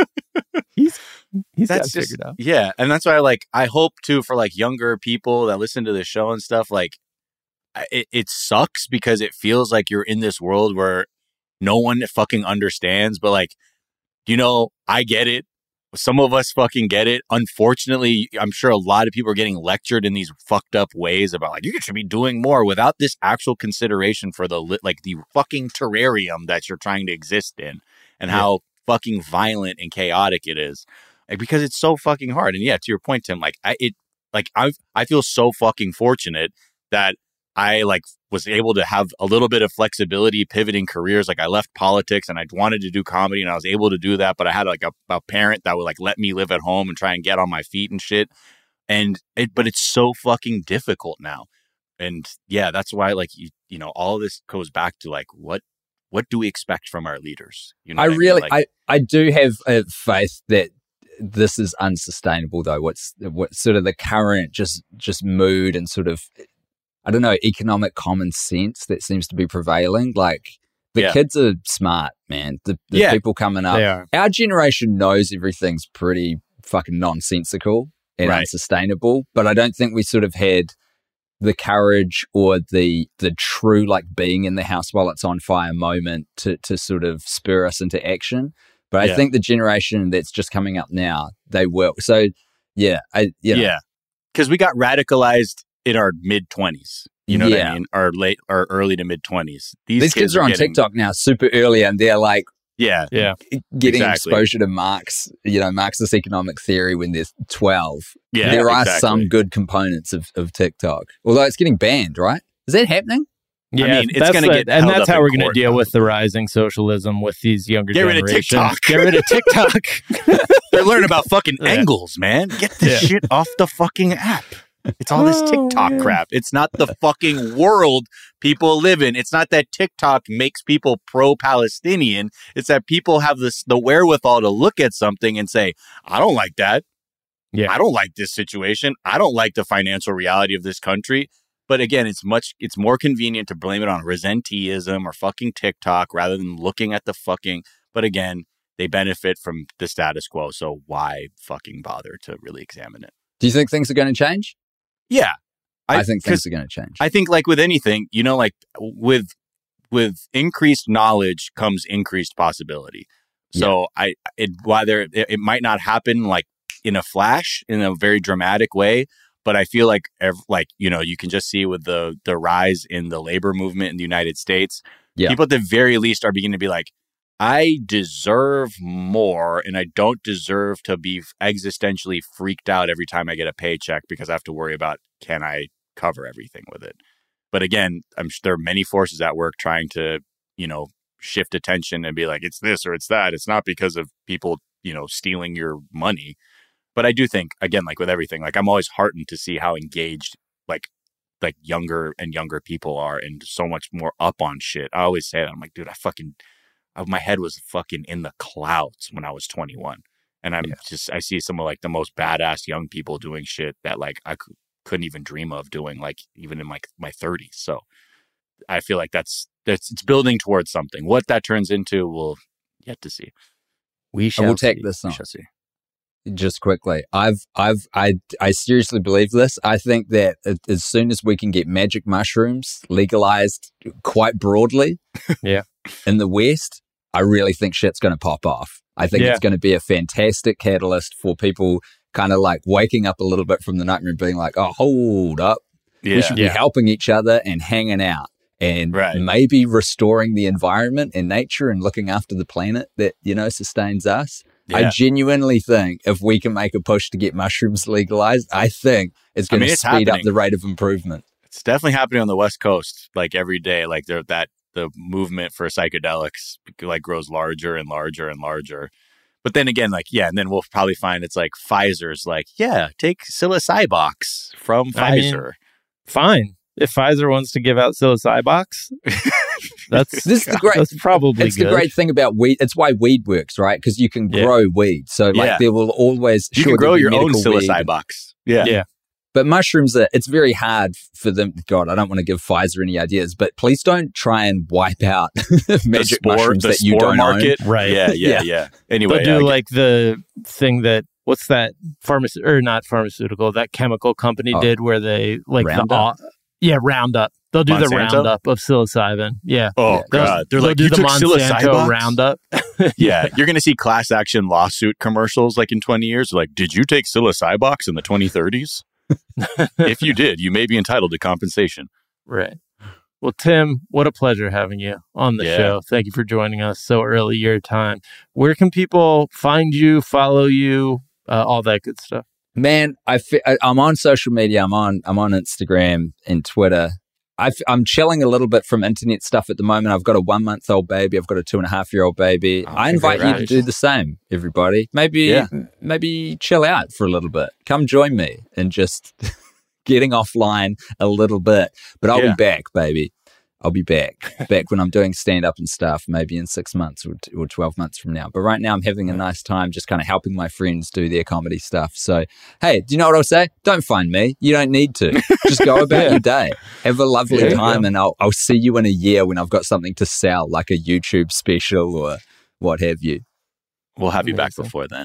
he's he's that's got it just, figured out. Yeah, and that's why like I hope too for like younger people that listen to the show and stuff like It, it sucks because it feels like you're in this world where no one fucking understands. But like, you know, I get it. Some of us fucking get it. Unfortunately, I'm sure a lot of people are getting lectured in these fucked up ways about like, you should be doing more without this actual consideration for the like the fucking terrarium that you're trying to exist in and yeah. how fucking violent and chaotic it is. Like, because it's so fucking hard. And yeah, to your point, Tim, like I, it, like I, I feel so fucking fortunate that I like was able to have a little bit of flexibility pivoting careers. Like I left politics and I wanted to do comedy and I was able to do that. But I had like a, a parent that would like let me live at home and try and get on my feet and shit. And it, but it's so fucking difficult now. And yeah, that's why like, you, you know, all of this goes back to like, what, what do we expect from our leaders? You know, I really, I, mean? like, I, I do have a faith that this is unsustainable though. What's what sort of the current just, just mood and sort of, I don't know, economic common sense that seems to be prevailing. Like the yeah. kids are smart, man. The, the yeah, people coming up, our generation knows everything's pretty fucking nonsensical and right. unsustainable. But I don't think we sort of had the courage or the the true like being in the house while it's on fire moment to to sort of spur us into action. But yeah. I think the generation that's just coming up now, they will. So yeah, I you know. yeah, because we got radicalized in our mid twenties. You know Yeah. what I mean? Or late or early to mid twenties. These, These kids, are on getting, TikTok now super early, and they're like Yeah. Yeah. getting Exactly. exposure to Marx, you know, Marxist economic theory when they're twelve. Yeah. there are exactly. some good components of, of TikTok, although it's getting banned, right? Is that happening? Yeah, mean, it's that's gonna the- get and held that's up how in we're going to court, deal though. with the rising socialism with these younger Get rid of generations. TikTok. Get rid of TikTok. They're learning about fucking Yeah. angles, man. Get this Yeah. shit off the fucking app. It's all this Oh, TikTok man. crap. It's not the fucking world people live in. It's not that TikTok makes people pro-Palestinian. It's that people have this the wherewithal to look at something and say, I don't like that. Yeah. I don't like this situation. I don't like the financial reality of this country. But again, it's much it's more convenient to blame it on resenteeism or fucking TikTok rather than looking at the fucking but again, they benefit from the status quo, so why fucking bother to really examine it? Do you think things are going to change? Yeah. I, think 'cause things are going to change. I think like with anything, you know, like with with increased knowledge comes increased possibility. So I it whether it, it might not happen like in a flash in a very dramatic way, but I feel like ev- like you know, you can just see with the the rise in the labor movement in the United States, Yeah. people at the very least are beginning to be like, I deserve more and I don't deserve to be existentially freaked out every time I get a paycheck because I have to worry about can I cover everything with it. But again, I'm sure there are many forces at work trying to, you know, shift attention and be like, it's this or it's that. It's not because of people, you know, stealing your money. But I do think, again, like with everything, like I'm always heartened to see how engaged like like younger and younger people are and so much more up on shit. I always say that. I'm like, dude, I fucking Uh, my head was fucking in the clouds when I was twenty-one. And I'm Yeah. just, I see some of like the most badass young people doing shit that like I c- couldn't even dream of doing, like even in like my thirties. So I feel like that's, that's, it's building towards something. What that turns into, we'll yet to see. We I shall will take see. this We on. shall see. Just quickly, I've, I've, I, I seriously believe this. I think that a- as soon as we can get magic mushrooms legalized quite broadly, Yeah. in the West, I really think shit's going to pop off. I think Yeah. it's going to be a fantastic catalyst for people kind of like waking up a little bit from the nightmare and being like, oh, hold up. Yeah. We should Yeah. be helping each other and hanging out and Right. maybe restoring the environment and nature and looking after the planet that, you know, sustains us. I Yeah. genuinely think if we can make a push to get mushrooms legalized, I think it's I going mean, to it's speed up happening. the rate of improvement. It's definitely happening on the West Coast, like every day. Like there, that the movement for psychedelics like grows larger and larger and larger. But then again, like yeah, and then we'll probably find it's like Pfizer's like yeah, take psilocybox from I mean, Pfizer. Fine. If Pfizer wants to give out psilocybox, that's This is the great- that's probably It's good. the great thing about weed. It's why weed works, right? Because you can Yeah. grow weed. So like Yeah. there will always You sure, can grow there'll be your own medical weed. psilocybox. Yeah. Yeah. But mushrooms are, it's very hard for them. God, I don't want to give Pfizer any ideas, but please don't try and wipe out The magic spore, mushrooms the that you spore don't market. own. Right. Yeah, yeah, Yeah. yeah. Anyway, They'll do I- like the thing that what's that pharmacy or not pharmaceutical that chemical company Oh. did where they like Roundup? the uh, yeah Roundup. They'll do the Monsanto? Roundup of psilocybin. Yeah. oh They'll- god, they're they'll like do you the took Monsanto psilocybox? Roundup. Yeah, you're going to see class action lawsuit commercials like in twenty years. Like, did you take psilocybox in the twenty thirties? If you did, you may be entitled to compensation. Right. Well, Tim, what a pleasure having you on the Yeah. show. Thank you for joining us so early your time. Where can people find you, follow you, uh, all that good stuff? Man, I fi- I- I'm on social media. I'm on I'm on Instagram and Twitter. I've, I'm chilling a little bit from internet stuff at the moment. I've got a one month old baby. I've got a two and a half year old baby. Oh, I invite you to do congratulations. the same, everybody. Maybe Yeah. maybe chill out for a little bit. Come join me and just getting offline a little bit. But I'll Yeah. be back, baby. I'll be back. Back when I'm doing stand up and stuff, maybe in six months or, t- or twelve months from now. But right now, I'm having a nice time just kind of helping my friends do their comedy stuff. So, hey, do you know what I'll say? Don't find me. You don't need to. Just go about your day. Have a lovely There you time. go. And I'll, I'll see you in a year when I've got something to sell, like a YouTube special or what have you. We'll have you back Amazing. before then.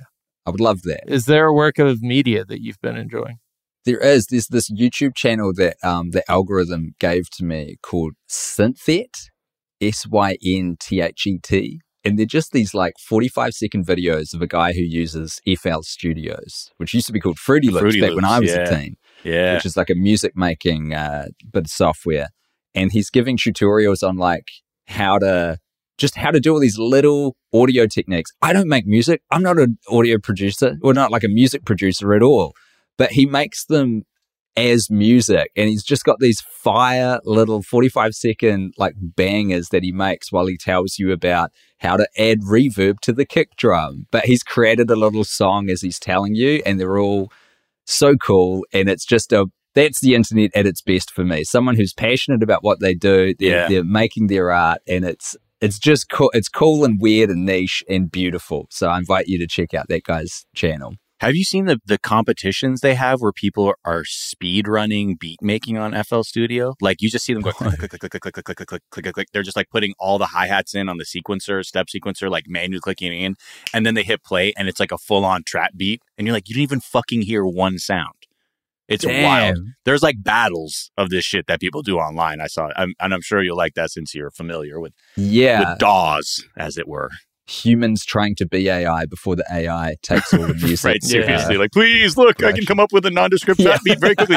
I would love that. Is there a work of media that you've been enjoying? There is. There's this YouTube channel that um, the algorithm gave to me called Synthet, S Y N T H E T. And they're just these like forty-five second videos of a guy who uses F L Studios, which used to be called Fruity Loops Fruity back when I was Loops, a yeah. teen. Yeah. which is like a music making uh, bit of software. And he's giving tutorials on like how to just how to do all these little audio techniques. I don't make music. I'm not an audio producer or not like a music producer at all, but he makes them as music. And he's just got these fire little forty-five second like bangers that he makes while he tells you about how to add reverb to the kick drum. But he's created a little song as he's telling you, and they're all so cool. And it's just a That's the internet at its best for me. Someone who's passionate about what they do. They're, Yeah. they're making their art, and it's it's just cool. It's cool and weird and niche and beautiful. So I invite you to check out that guy's channel. Have you seen the the competitions they have where people are speed running beat making on F L Studio? Like you just see them go click, click, click, click, click, click, click, click, click, click, click. They're just like putting all the hi-hats in on the sequencer, step sequencer, like manually clicking in, and then they hit play and it's like a full-on trap beat. And you're like, you didn't even fucking hear one sound. It's Damn. wild. There's like battles of this shit that people do online. I saw it. I'm, and I'm sure you'll like that since you're familiar with, Yeah. with D A Ws, as it were. Humans trying to be A I before the A I takes all the music. Right, seriously. Uh, Like, please, look, I Gotcha. can come up with a nondescript trap beat very quickly.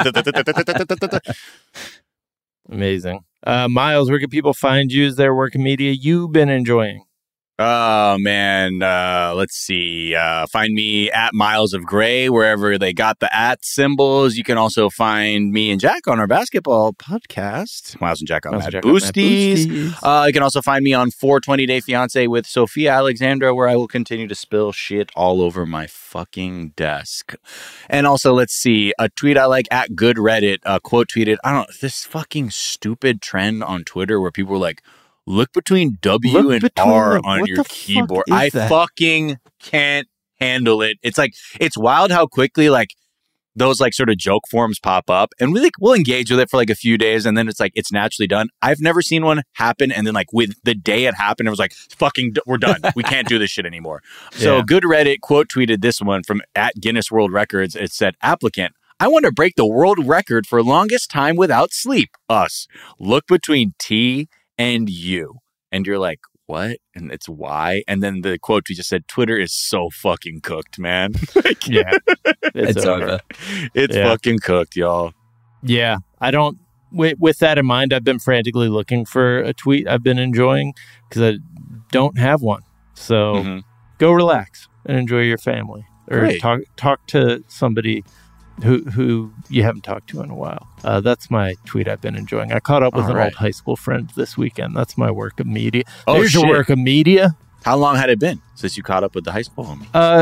Amazing. Uh, Miles, where can people find you? Is there work and media you've been enjoying? Oh, man. Uh, let's see. Uh, find me at Miles of Gray, wherever they got the at symbols. You can also find me and Jack on our basketball podcast. Miles and Jack on Miles Mad and Jack on Mad Boosties. Boosties. Uh, you can also find me on four twenty Day Fiance with Sophia Alexandra, where I will continue to spill shit all over my fucking desk. And also, let's see, a tweet I like at Good Reddit, uh, quote tweeted, I don't know, this fucking stupid trend on Twitter where people were like, look between W Look and between R the- on what your the fuck keyboard. is I that? fucking can't handle it. It's like, it's wild how quickly like those like sort of joke forms pop up, and we like we'll engage with it for like a few days, and then it's like it's naturally done. I've never seen one happen, and then like with the day it happened, it was like fucking d- we're done. We can't do this shit anymore. So Yeah. Good Reddit quote tweeted this one from at Guinness World Records. It said, "Applicant, I want to break the world record for longest time without sleep. Us. Look between T and U." And you're like, what? And it's why. And then the quote we just said, Twitter is so fucking cooked, man. Like, Yeah. It's over. It's Yeah. fucking cooked, y'all. Yeah. I don't, with, with that in mind, I've been frantically looking for a tweet I've been enjoying because I don't have one. So Mhm. go relax and enjoy your family, or Great. talk talk to somebody who who you haven't talked to in a while. Uh, that's my tweet I've been enjoying. I caught up with All an right. old high school friend this weekend. That's my work of media. Oh, There's your shit. work of media. How long had it been since you caught up with the high school homie? Uh,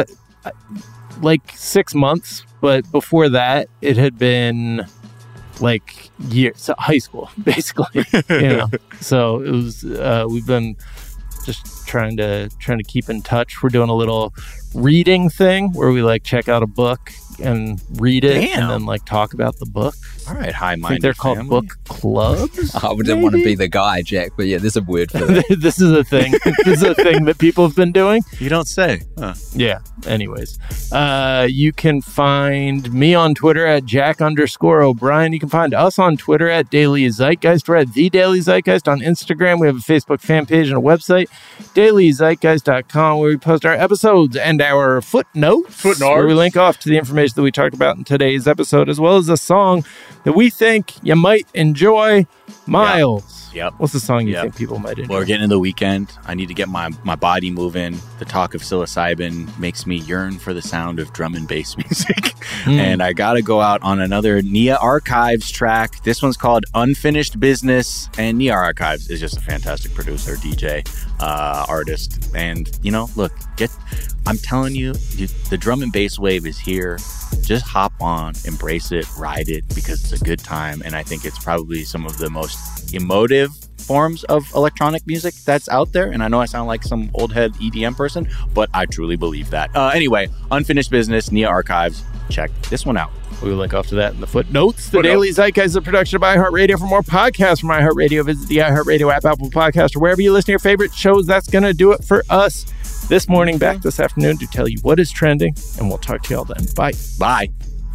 like six months, but before that, it had been like years, so high school, basically. You know, so it was. Uh, we've been just trying to trying to keep in touch. We're doing a little reading thing where we like check out a book and read it, Damn. and then like talk about the book. All right, I high-minded think they're called family. book clubs. I wouldn't want to be the guy, Jack, but yeah, there's a word for that. This is a thing. This is a thing that people have been doing. You don't say. Huh. Yeah. Anyways, uh, you can find me on Twitter at Jack underscore O'Brien. You can find us on Twitter at Daily Zeitgeist. We're at The Daily Zeitgeist on Instagram. We have a Facebook fan page and a website, daily zeitgeist dot com, where we post our episodes and our footnotes. Footnotes. Where we link off to the information that we talked about in today's episode, as well as a song that we think you might enjoy. Miles. Yep. What's the song you Yep. think people might enjoy? Well, we're getting into the weekend. I need to get my, my body moving. The talk of psilocybin makes me yearn for the sound of drum and bass music. Mm. And I got to go out on another Nia Archives track. This one's called Unfinished Business. And Nia Archives is just a fantastic producer, D J, uh, artist. And, you know, look, get. I'm telling you, you, the drum and bass wave is here. Just hop on, embrace it, ride it, because it's a good time. And I think it's probably some of the most emotive forms of electronic music that's out there. And I know I sound like some old head E D M person, but I truly believe that. Uh, anyway, Unfinished Business, Nia Archives. Check this one out. We will link off to that in the footnotes. The Footnote. Daily Zeitgeist is a production of iHeartRadio. For more podcasts from iHeartRadio, visit the iHeartRadio app, Apple Podcast, or wherever you listen to your favorite shows. That's going to do it for us this morning, back this afternoon to tell you what is trending, and we'll talk to you all then. Bye. Bye.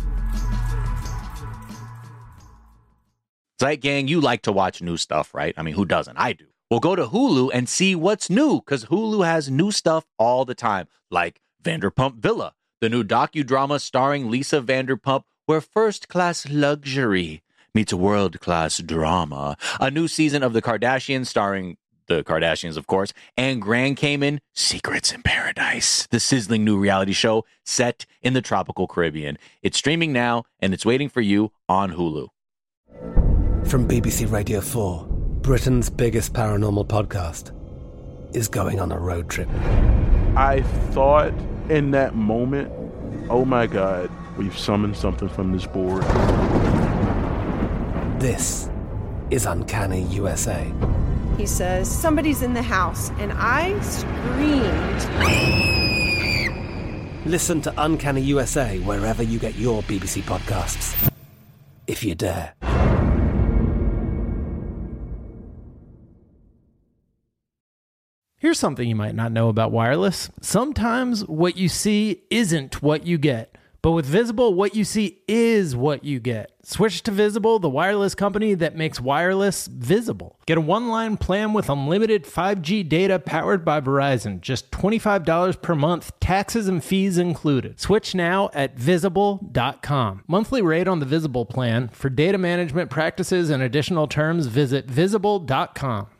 Zeit Gang, you like to watch new stuff, right? I mean, who doesn't? I do. Well, go to Hulu and see what's new, because Hulu has new stuff all the time, like Vanderpump Villa, the new docudrama starring Lisa Vanderpump where first-class luxury meets world-class drama. A new season of The Kardashians, starring the Kardashians, of course, and Grand Cayman, Secrets in Paradise, the sizzling new reality show set in the tropical Caribbean. It's streaming now, and it's waiting for you on Hulu. From B B C Radio four, Britain's biggest paranormal podcast is going on a road trip. I thought in that moment, oh my God, we've summoned something from this board. This is Uncanny U S A. He says, somebody's in the house, and I screamed. Listen to Uncanny U S A wherever you get your B B C podcasts, if you dare. Here's something you might not know about wireless. Sometimes what you see isn't what you get. But with Visible, what you see is what you get. Switch to Visible, the wireless company that makes wireless visible. Get a one-line plan with unlimited five G data powered by Verizon. Just twenty-five dollars per month, taxes and fees included. Switch now at visible dot com. Monthly rate on the Visible plan. For data management practices and additional terms, visit visible dot com.